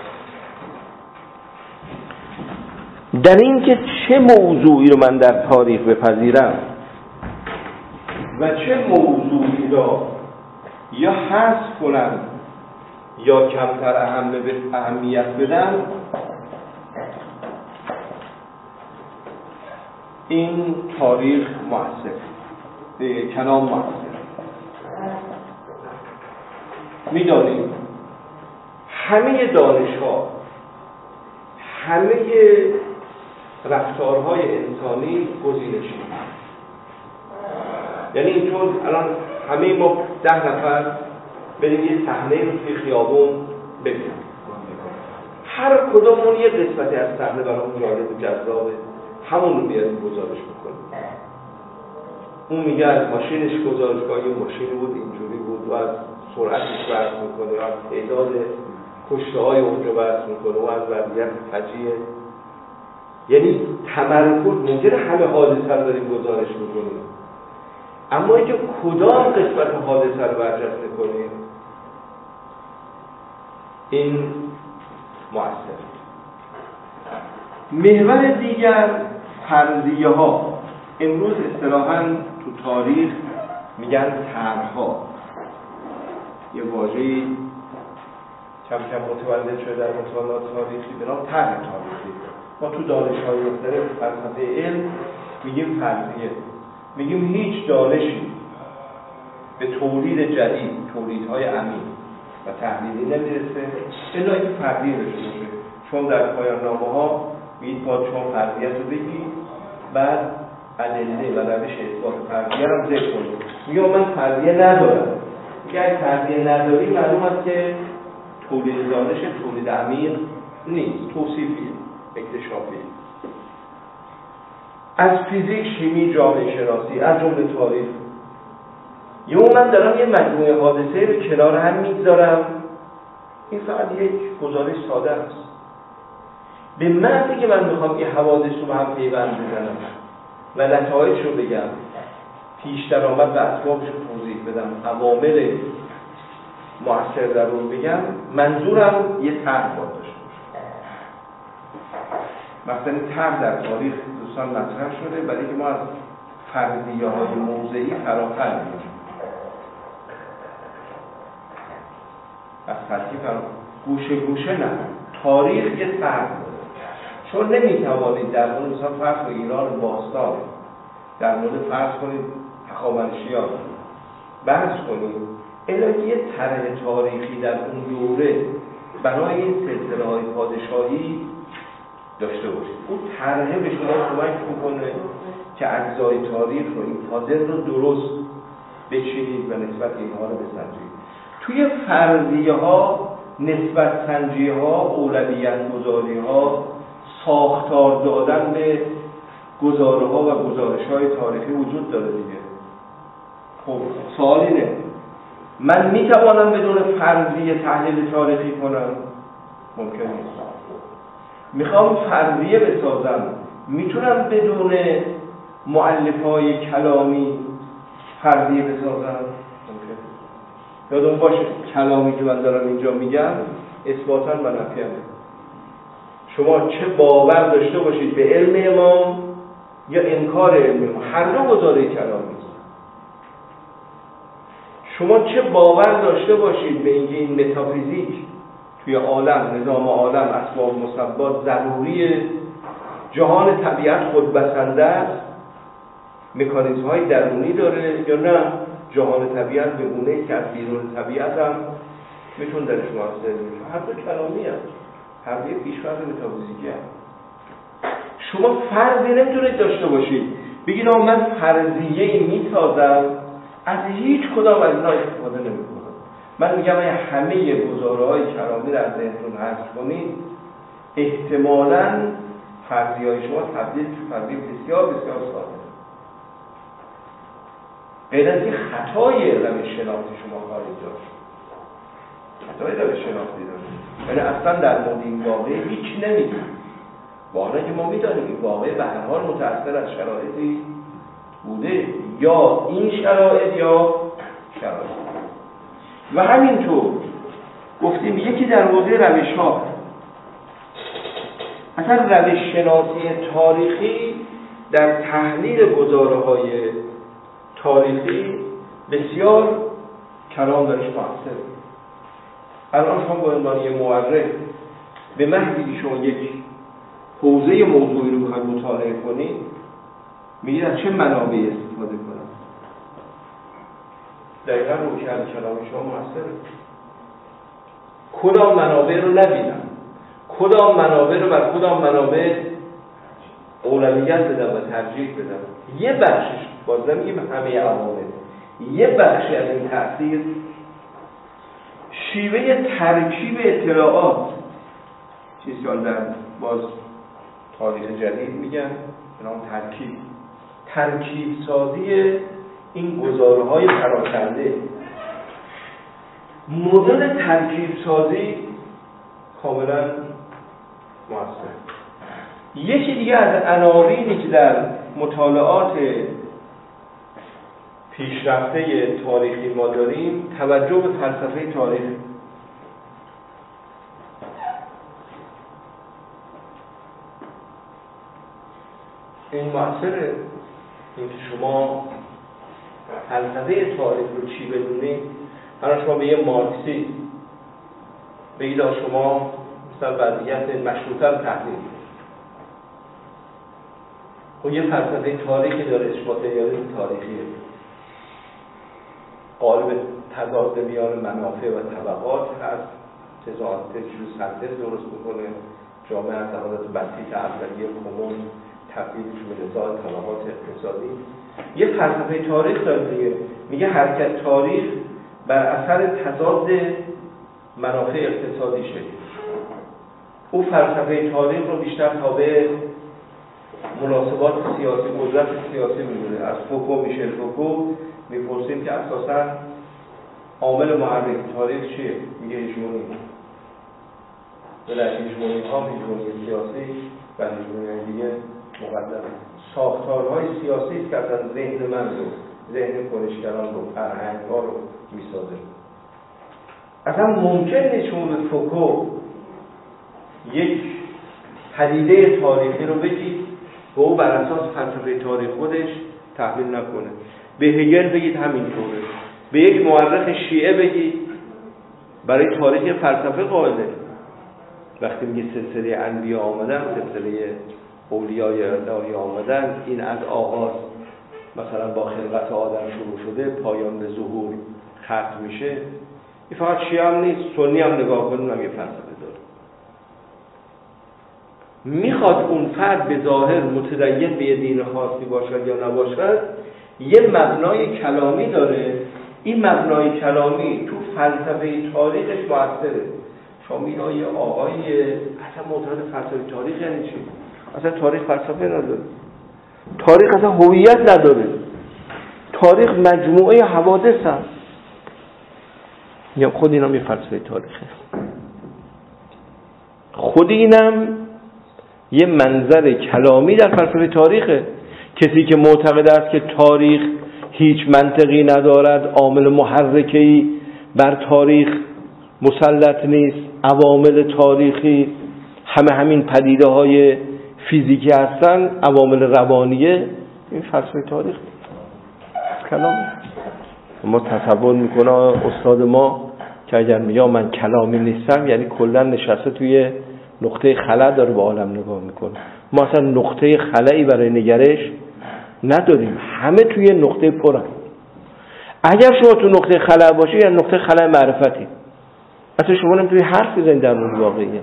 در این که چه موضوعی رو من در تاریخ بپذیرم و چه موضوعی را یا حذف کنم یا کمتر اهمیت بدم، این تاریخ مؤثر، کلام مؤثر. میدانیم همه دانش‌ها، همه رفتارهای انسانی گزینشی. یعنی اینطور الان همه ما 10 نفر بریم یه صحنه رو توی خیابون ببینیم، هر کدومون یه قسمتی از صحنه برامون جالب و جذابه، همون رو بیاریم گزارش بکنیم. اون میگه از ماشینش گزارشگاهی ماشینی بود اینجوری بود و از سرعتش بحث میکنه و از تعداد کشته‌های اونجا بحث میکنه و از وضعیت فجیع. یعنی تمرکز ممکنه همه حادثه رو داریم گزارش میکنیم، اما اینکه کدام قسمت حادثه رو برجسته کنیم این مؤثر. محور دیگر فرضیه ها. امروز اصطلاحاً تو تاریخ میگن طرح‌ها. یه واژه‌ای کم کم متولد شده در مطالعات تاریخی به نام طرح تاریخی. ما تو دانش‌های مختلف فلسفه علم میگیم فرضیه، میگیم هیچ دانشی به تولید جدید، تولیدهای عمیق و تحلیلی نمیرسه الا اینکه فرضیه داشته باشه. چون در پایان نامه‌ها میگید باید شما فرضیه رو بگید، بعد ادله و روش اثبات فرضیه رو ذکر کنید. میگم من فرضیه ندارم. اگه فرضیه نداری معلوم است که تولید دانش تولید عمیق نیست، توصیفی، اکتشافی. از فیزیک، شیمی، جامعه شناسی، از جمله تاریخ. یا من دارم یه مجموعه حادثه رو کنار هم میگذارم، این فقط یک گزارش ساده است. به محضی که من میخوام این حوادث رو به هم پیوند بزنم و نتایج رو بگم، پیش درآمد و اسبابش رو توضیح بدم، عوامل مؤثر در اون بگم، منظورم یه طرح باید داشته باشه. مثلا طرح در تاریخ دوستان مطرح شده برای که ما از فرضیه‌های موضعی فراتر می‌ریم. از فرضی گوشه گوشه نه، تاریخ یه طرح داره. چون نمیتوانید در مورد مثلا فرض کنید ایران باستان، در مورد فرض کنید هخامنشیان بحث کنید، الا یه طرح تاریخی در اون دوره برای این سلسله‌های پادشاهی داشته باشید. اون طرحه به شما کمک میکنه که اجزای تاریخ رو، این پازل رو درست بچینید و نسبت اینها رو بسنجید. توی فرضیه ها، نسبت سنجی ها، اولویت گذاری ها، ساختار دادن به گزاره ها و گزارش های تاریخی وجود داره دیگه. خب سوال اینه، من میتوانم بدون فرضیه تحلیل تاریخی کنم؟ ممکن نیست. میخوام فرضیه بسازم، میتونم بدون مؤلفه‌های کلامی فرضیه بسازم؟ ممکن. یادون باشه کلامی که من دارم اینجا میگم اثباتاً و نفیاً. شما چه باور داشته باشید به علم امام یا انکار علم امام، هر دو گزاره کلامی است. شما چه باور داشته باشید به اینکه این متافیزیک توی عالم، نظام عالم، اسباب مسببات ضروری جهان طبیعت خودبسنده است، مکانیزم های درونی داره، یا نه جهان طبیعت به گونه‌ای که از بیرون طبیعت هم میتونه درش مؤثر بشه. هر دو کلامی هست، هر دو پیش‌فرض متافیزیکی هست. شما فرضی نمیتونید داشته باشید بگید من فرضیه‌ای میسازم از هیچ کدام از اینا استفاده نمی‌کنم. من میگم اگه همه گزاره‌های کلامی رو از ذهنتون حذف کنید احتمالاً فرضیه‌های شما تبدیل به فرضیه بسیار بسیار ساده. غیر از این خطای روش شناختی شما خارج داشت. خطای روش شناختی داشت. یعنی اصلا در مورد این واقعه هیچ نمیگید. واقعا که ما می‌دانیم این واقعه به هر حال متأثر از شرایطی بوده، یا این شرایط یا شرایط. و همینطور گفتیم یکی در حوزه روش‌ها، اصلا روش شناسی تاریخی در تحلیل گزاره‌های تاریخی بسیار کلام درش مؤثر. الان شما با عنوان یه مورخ به محضی شما یک حوزه موضوعی رو بخواید مطالعه کنید میگید از چه منابعی استفاده کنم. دقیقا رویکرد کلام شما مؤثره. کدام منابع رو نبینم، کدام منابع رو بر کدام منابع اولویت بدم و ترجیح بدم. یه بخشش باز نمیگیم همه عوامل، یه بخشی از این تأثیر شیوه ترکیب اطلاعات، چیزی که در باز تاریخ جدید میگن به نام ترکیب سازی این گزاره‌های پراکنده. مدل ترکیب سازی کاملا مؤثر. یکی دیگه از عناوینی که در مطالعات پیشرفته تاریخی ما داریم توجه به فلسفه تاریخ. این مؤثره. این که شما فلسفه تاریخ رو چی بدونید، الان شما به یه مارکسیست بگید شما مثلا وضعیت مشروطه رو تحلیل، خب یه فلسفه تاریخی داره، اثبات ریالیسم تاریخیه، قالب تضاد میان منافع و طبقات هست، تجزیه سنتز درست میکنه، جامعه از حالت بسیط اولیه کمون تبدیلش به نظام طبقات اقتصادی. یه فلسفه تاریخ داره دیگه، میگه حرکت تاریخ بر اثر تضاد منافع اقتصادی شد. او فلسفه تاریخ رو بیشتر تابع مناسبات سیاسی، قدرت سیاسی می‌دونه. از فوکو، میشل فوکو میپرسیم که اساساً عامل محرک تاریخ چیه؟ میگه هژمونی. در هژمونی ها هژمونی سیاسی و هژمونی دیگه مقدمه. ساختارهای سیاسی است که اصلا ذهن من رو، ذهن کنشگران رو، فرهنگ‌ها رو میسازه. اصلا ممکن نیست شما به فوکو یک پدیده تاریخی رو بگید و او بر اساس فلسفه تاریخ خودش تحلیل نکنه. به هگل بگید همینطوره. به یک مورخ شیعه بگید برای تاریخ فلسفه قائله. وقتی میگه سلسله انبیا آمدن، سلسله اولیای الهی آمدن، این از آغاز مثلا با خلقت آدم شروع شده، پایان به ظهور ختم میشه. این فقط شیعه هم نیست، سنی هم نگاه کنیم هم یه فلسفه داره. میخواد اون فرد به ظاهر متدین به یه دین خاصی باشد یا نباشد، یه مبنای کلامی داره. این مبنای کلامی تو فلسفه تاریخش مؤثره. شما میگه یه آقای اصلا معتقد فلسفه تاریخ یعنی چی؟ اصلا تاریخ فلسفه نداره. تاریخ اصلا هویت نداره. تاریخ مجموعه حوادث هست. یا خود اینم یه فلسفه تاریخه. خود اینم یه منظر کلامی در فلسفه تاریخه. کسی که معتقد است که تاریخ هیچ منطقی ندارد، عامل محرکه‌ای بر تاریخ مسلط نیست، عوامل تاریخی همین پدیده‌های فیزیکی هستن، عوامل روانیه، این فلسفه تاریخ کلامی. ما تصور میکنه استاد ما که اگر میگه من کلامی نیستم یعنی کلا نشسته توی نقطه خلا داره به عالم نگاه میکنه. ما اصلا نقطه خلایی برای نگرش نداریم، همه توی نقطه پرن. اگر شما تو نقطه خلا باشی یعنی نقطه خلا معرفتی، اصلا شما نمیتونی حرف بزنید در مورد واقعیه.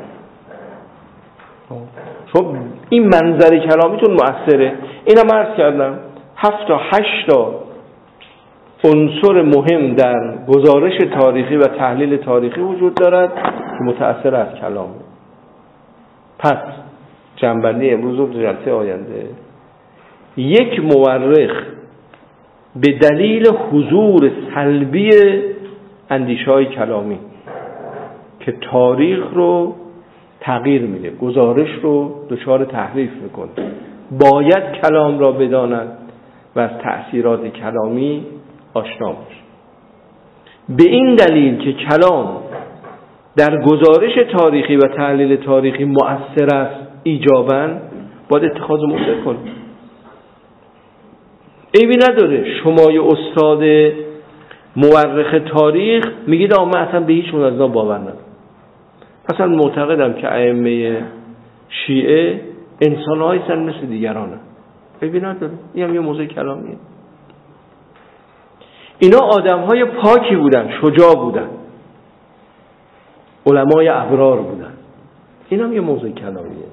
شما این منظر کلامیتون مؤثره. اینا من عرض کردم 7 تا 8 تا عنصر مهم در گزارش تاریخی و تحلیل تاریخی وجود دارد که متأثر از کلام. پس جنبندی امروز و جلسه آینده، یک مورخ به دلیل حضور سلبی اندیشه‌های کلامی که تاریخ رو تغییر میده، گزارش رو دچار تحریف میکنه، باید کلام را بداند و از تأثیرات کلامی آشنا باشه. به این دلیل که کلام در گزارش تاریخی و تحلیل تاریخی مؤثر است ایجاباً، باید اتخاذ موضع کنید. عیبی نداره شما یه استاد مورخ تاریخ میگید من اصلا به هیچ از اینا باور ندارم، مثلا معتقدم که ائمه شیعه انسان‌هایی هستن مثل دیگرانه، عیبی نداره، این هم یه موضوع کلامیه. اینا آدم‌های پاکی بودن، شجاع بودن، علمای ابرار بودن، این هم یه موضوع کلامیه.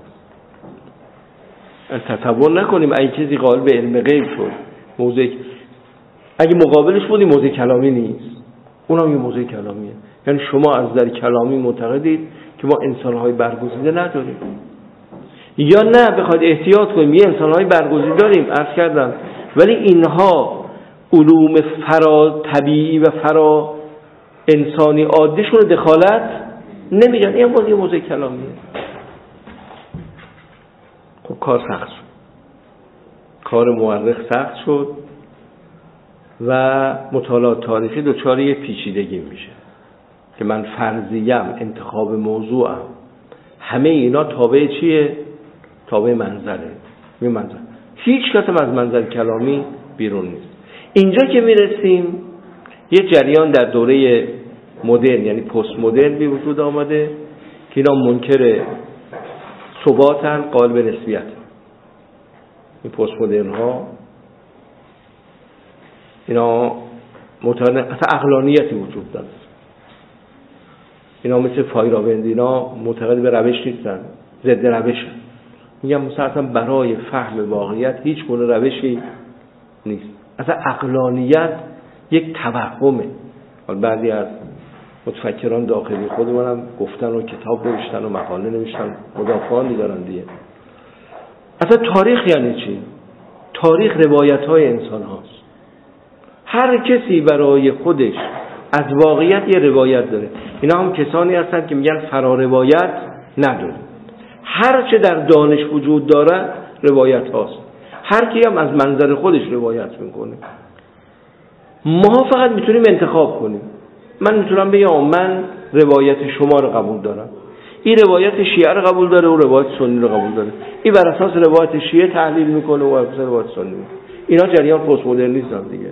تصور نکنیم اگه چیزی قائل به علم غیب شد، موضوع اگه مقابلش بودی موضوع کلامی نیست، اونم یه موضوع کلامیه. یعنی شما از نظر کلامی معتقدید که ما انسان‌های برگزیده نداریم، یا نه بخواید احتیاط کنیم یه انسان‌های برگزیده داریم، عرض کردم، ولی اینها علوم فرا طبیعی و فرا انسانی عادیشون دخالت نمیگن، این باز یه موضوع کلامیه. خب کار سخت شد، کار مورخ سخت شد و مطالعات تاریخی دچار یه پیچیدگی میشه که من فرضیم، انتخاب موضوعم، همه اینا تابع چیه؟ تابع منظره. هیچ کس از منظر کلامی بیرون نیست. اینجا که میرسیم یه جریان در دوره مدرن یعنی پست مدرن به وجود آمده که اینا منکر ثباتن، قائل به نسبیت. این پست مدرن ها اینا معتقدن اصلا عقلانیتی وجود داره. اینا مثل فایراوند، اینا معتقد به روش نیستن، ضد روشن. میگم مثلا برای فهم واقعیت هیچ گونه روشی نیست. اصلا عقلانیت یک توهمه. بعضی از متفکران داخلی خودمونم گفتن و کتاب نوشتن و مقاله نوشتن، مدافعانی دارن دیگه. اصلا تاریخ یعنی چی؟ تاریخ روایت‌های انسان هاست. هر کسی برای خودش از واقعیت یه روایت داره. اینا هم کسانی هستن که میگن فرا روایت نداره. هر چه در دانش وجود داره روایت هاست. هر کی هم از منظر خودش روایت میکنه. ما فقط میتونیم انتخاب کنیم. من میتونم بگم من روایت شما رو قبول دارم، این روایت شیعه رو قبول داره، اون روایت سنی رو قبول داره. این بر اساس روایت شیعه تحلیل میکنه و بر اساس روایت سنی. اینا جریان پست مدرنیسم دیگه.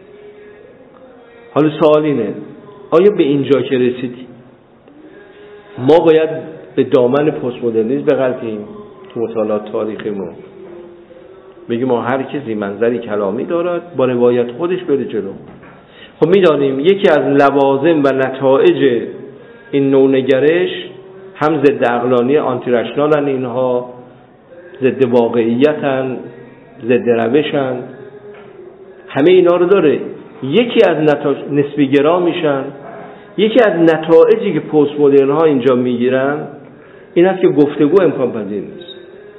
حالا سوال اینه، آیا به اینجا که رسیدیم ما باید به دامن پست مدرنیسم بغلطیم تو مطالعات تاریخیمون، بگیم ما هر کسی منظری کلامی دارد با روایت خودش بره جلو؟ خب میدانیم یکی از لوازم و نتایج این نوع نگرش هم ضد عقلانی آنتی رشنالن، اینها ضد واقعیتن، ضد روشن، همه اینا رو داره. یکی از نتایج نسبی گرا میشن. یکی از نتایجی که پست مدرن ها اینجا میگیرن این است که گفتگو امکان پذیر نیست.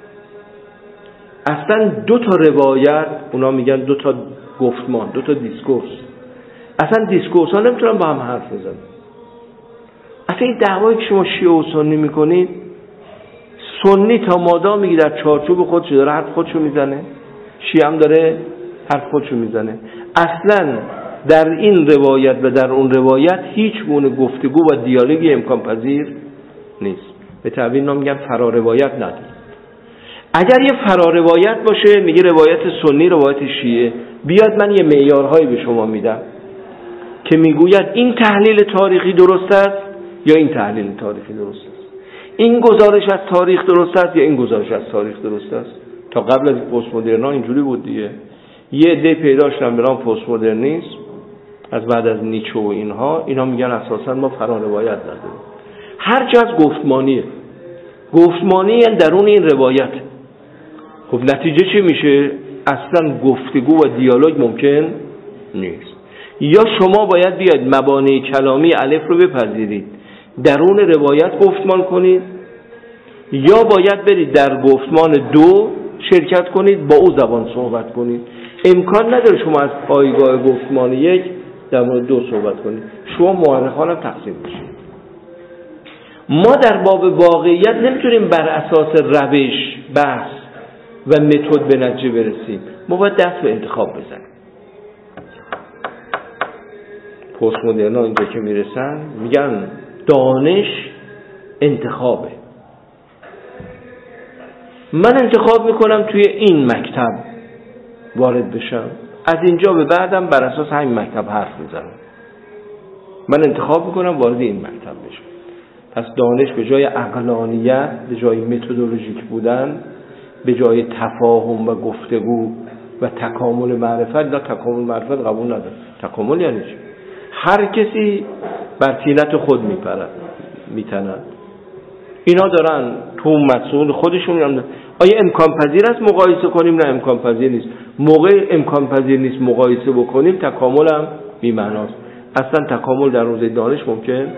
اصلا دو تا روایت، اونا میگن دو تا گفتمان، دو تا دیسکورس، اصلا دیسکورس ها نمیتونن با هم حرف بزنن. اصلا این دعوایی که شما شیعه و سنی میکنید، سنی تا مادام میگه در چارچوب خودش داره حرف خودشو میزنه، شیعه هم داره حرف خودشو میزنه. اصلا در این روایت و در اون روایت هیچ گونه گفتگو و دیالوگی امکان پذیر نیست. به تعبیر اینا میگن فرا روایت نداره. اگر یه فرا روایت باشه، میگه روایت سنی، روایت شیعه، بیاد من یه معیارهایی به شما میدم که میگوید این تحلیل تاریخی درست است یا این تحلیل تاریخی درست است، این گزارش از تاریخ درست است یا این گزارش از تاریخ درست است. تا قبل از پست مدرنا اینجوری بود دیگه. یه عده پیدا شدن به نام پست مدرنیسم از بعد از نیچه و اینا میگن اساسا ما فرا روایت نداریم. هر چه از گفتمانیه، گفتمانی درون این روایت. خب نتیجه چی میشه؟ اصلا گفتگو و دیالوگ ممکن نیست. یا شما باید بیاید مبانی کلامی الف رو بپذیرید، درون روایت گفتمان کنید، یا باید برید در گفتمان دو شرکت کنید، با او زبان صحبت کنید. امکان نداره شما از پایگاه گفتمان یک در مورد دو صحبت کنید. شما مورخان هم تقسیم میشید. ما در باب واقعیت نمیتونیم بر اساس روش بحث و متد به نتیجه برسیم. ما باید دست به انتخاب بزنیم. پست مدرنا اینجا که میرسن میگن دانش انتخابه. من انتخاب میکنم توی این مکتب وارد بشم، از اینجا به بعدم بر اساس همین مکتب حرف میزنم. من انتخاب میکنم وارد این مکتب بشم. پس دانش به جای عقلانیت، به جای متدولوژیک بودن، به جای تفاهم و گفتگو و تکامل معرفت، نه تکامل معرفت قبول نداره. تکامل یعنی چی؟ هر کسی بر طینت خود میتند. اینا دارن تو مسئول خودشون میرن. آیا امکان پذیر است مقایسه کنیم؟ نه امکان پذیر نیست. موقع امکان پذیر نیست مقایسه بکنیم تکامل هم بی‌معناست. اصلا تکامل در حوزه دانش ممکن نیست.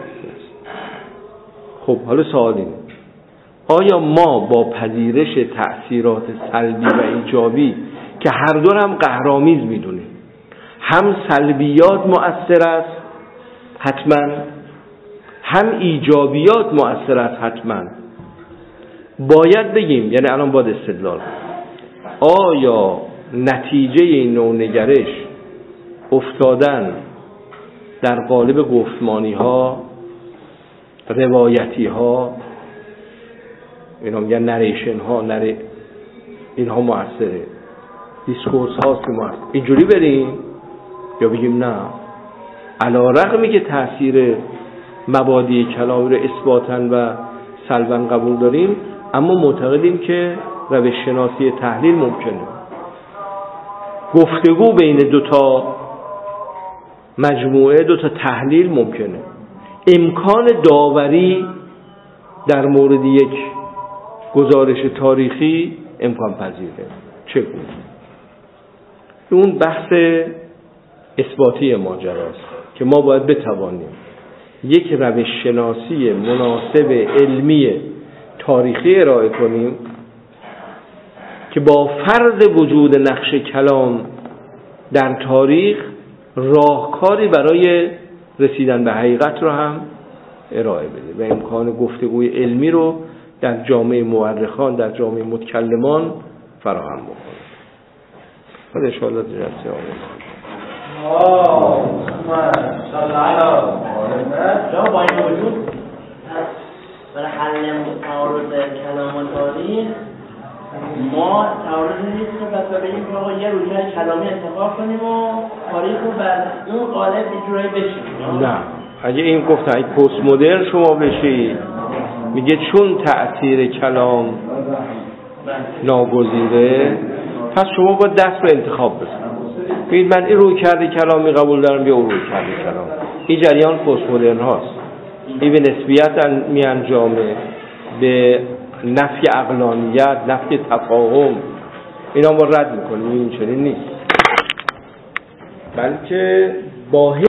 خب حالا سوال اینه، آیا ما با پذیرش تأثیرات سلبی و ایجابی که هر دو هم قهرآمیز میدونیم، هم سلبیات مؤثر است حتما، هم ایجابیات مؤثر است حتما، باید بگیم، یعنی الان باید استدلال کنیم، آیا نتیجه این نوع نگرش افتادن در قالب گفتمانی ها، روایتی ها، اینا میگن نریشن ها، اینها مؤثره، دیسکورس هاست که مؤثر، اینجوری بریم یا بگیم نه علی رغمی که تاثیر مبادی کلامی رو اثباتاً و سلباً قبول داریم، اما معتقدیم که روش شناسی تحلیل ممکنه، گفتگو بین دوتا مجموعه، دوتا تحلیل ممکنه، امکان داوری در مورد یک گزارش تاریخی امکان پذیره. چگونه؟ اون بحث اثباتی ماجراست که ما باید بتوانیم یک روش شناسی مناسب علمی تاریخی ارائه کنیم که با فرض وجود نقش کلام در تاریخ راهکاری برای رسیدن به حقیقت رو هم ارائه بده و امکان گفتگوی علمی رو در جامعه مورخان، در جامعه متکلمان فراهم بکنه. خدا انشاءالله جلسه آموزش با این وجود برای حل تعارض کلام و تاریخ ما تعارض نیست که بس بگیم که آقا یه رویه کلامی انتخاب کنیم و تاریخ رو بر اون قالب اجرایی بشیم. نه، اگه این گفتن اگه پست مدرن شما بشید میگه چون تأثیر کلام ناگزیره پس شما با دست به انتخاب بزنید. بگید من این روی کرده کلامی قبول دارم یا اون روی کرده کلام. این جریان پست مدرن هاست. این به نسبیت می انجامه، به نفی عقلانیت، نفی تفاهم، اینا ما رد میکنیم. این چنین نیست، بلکه با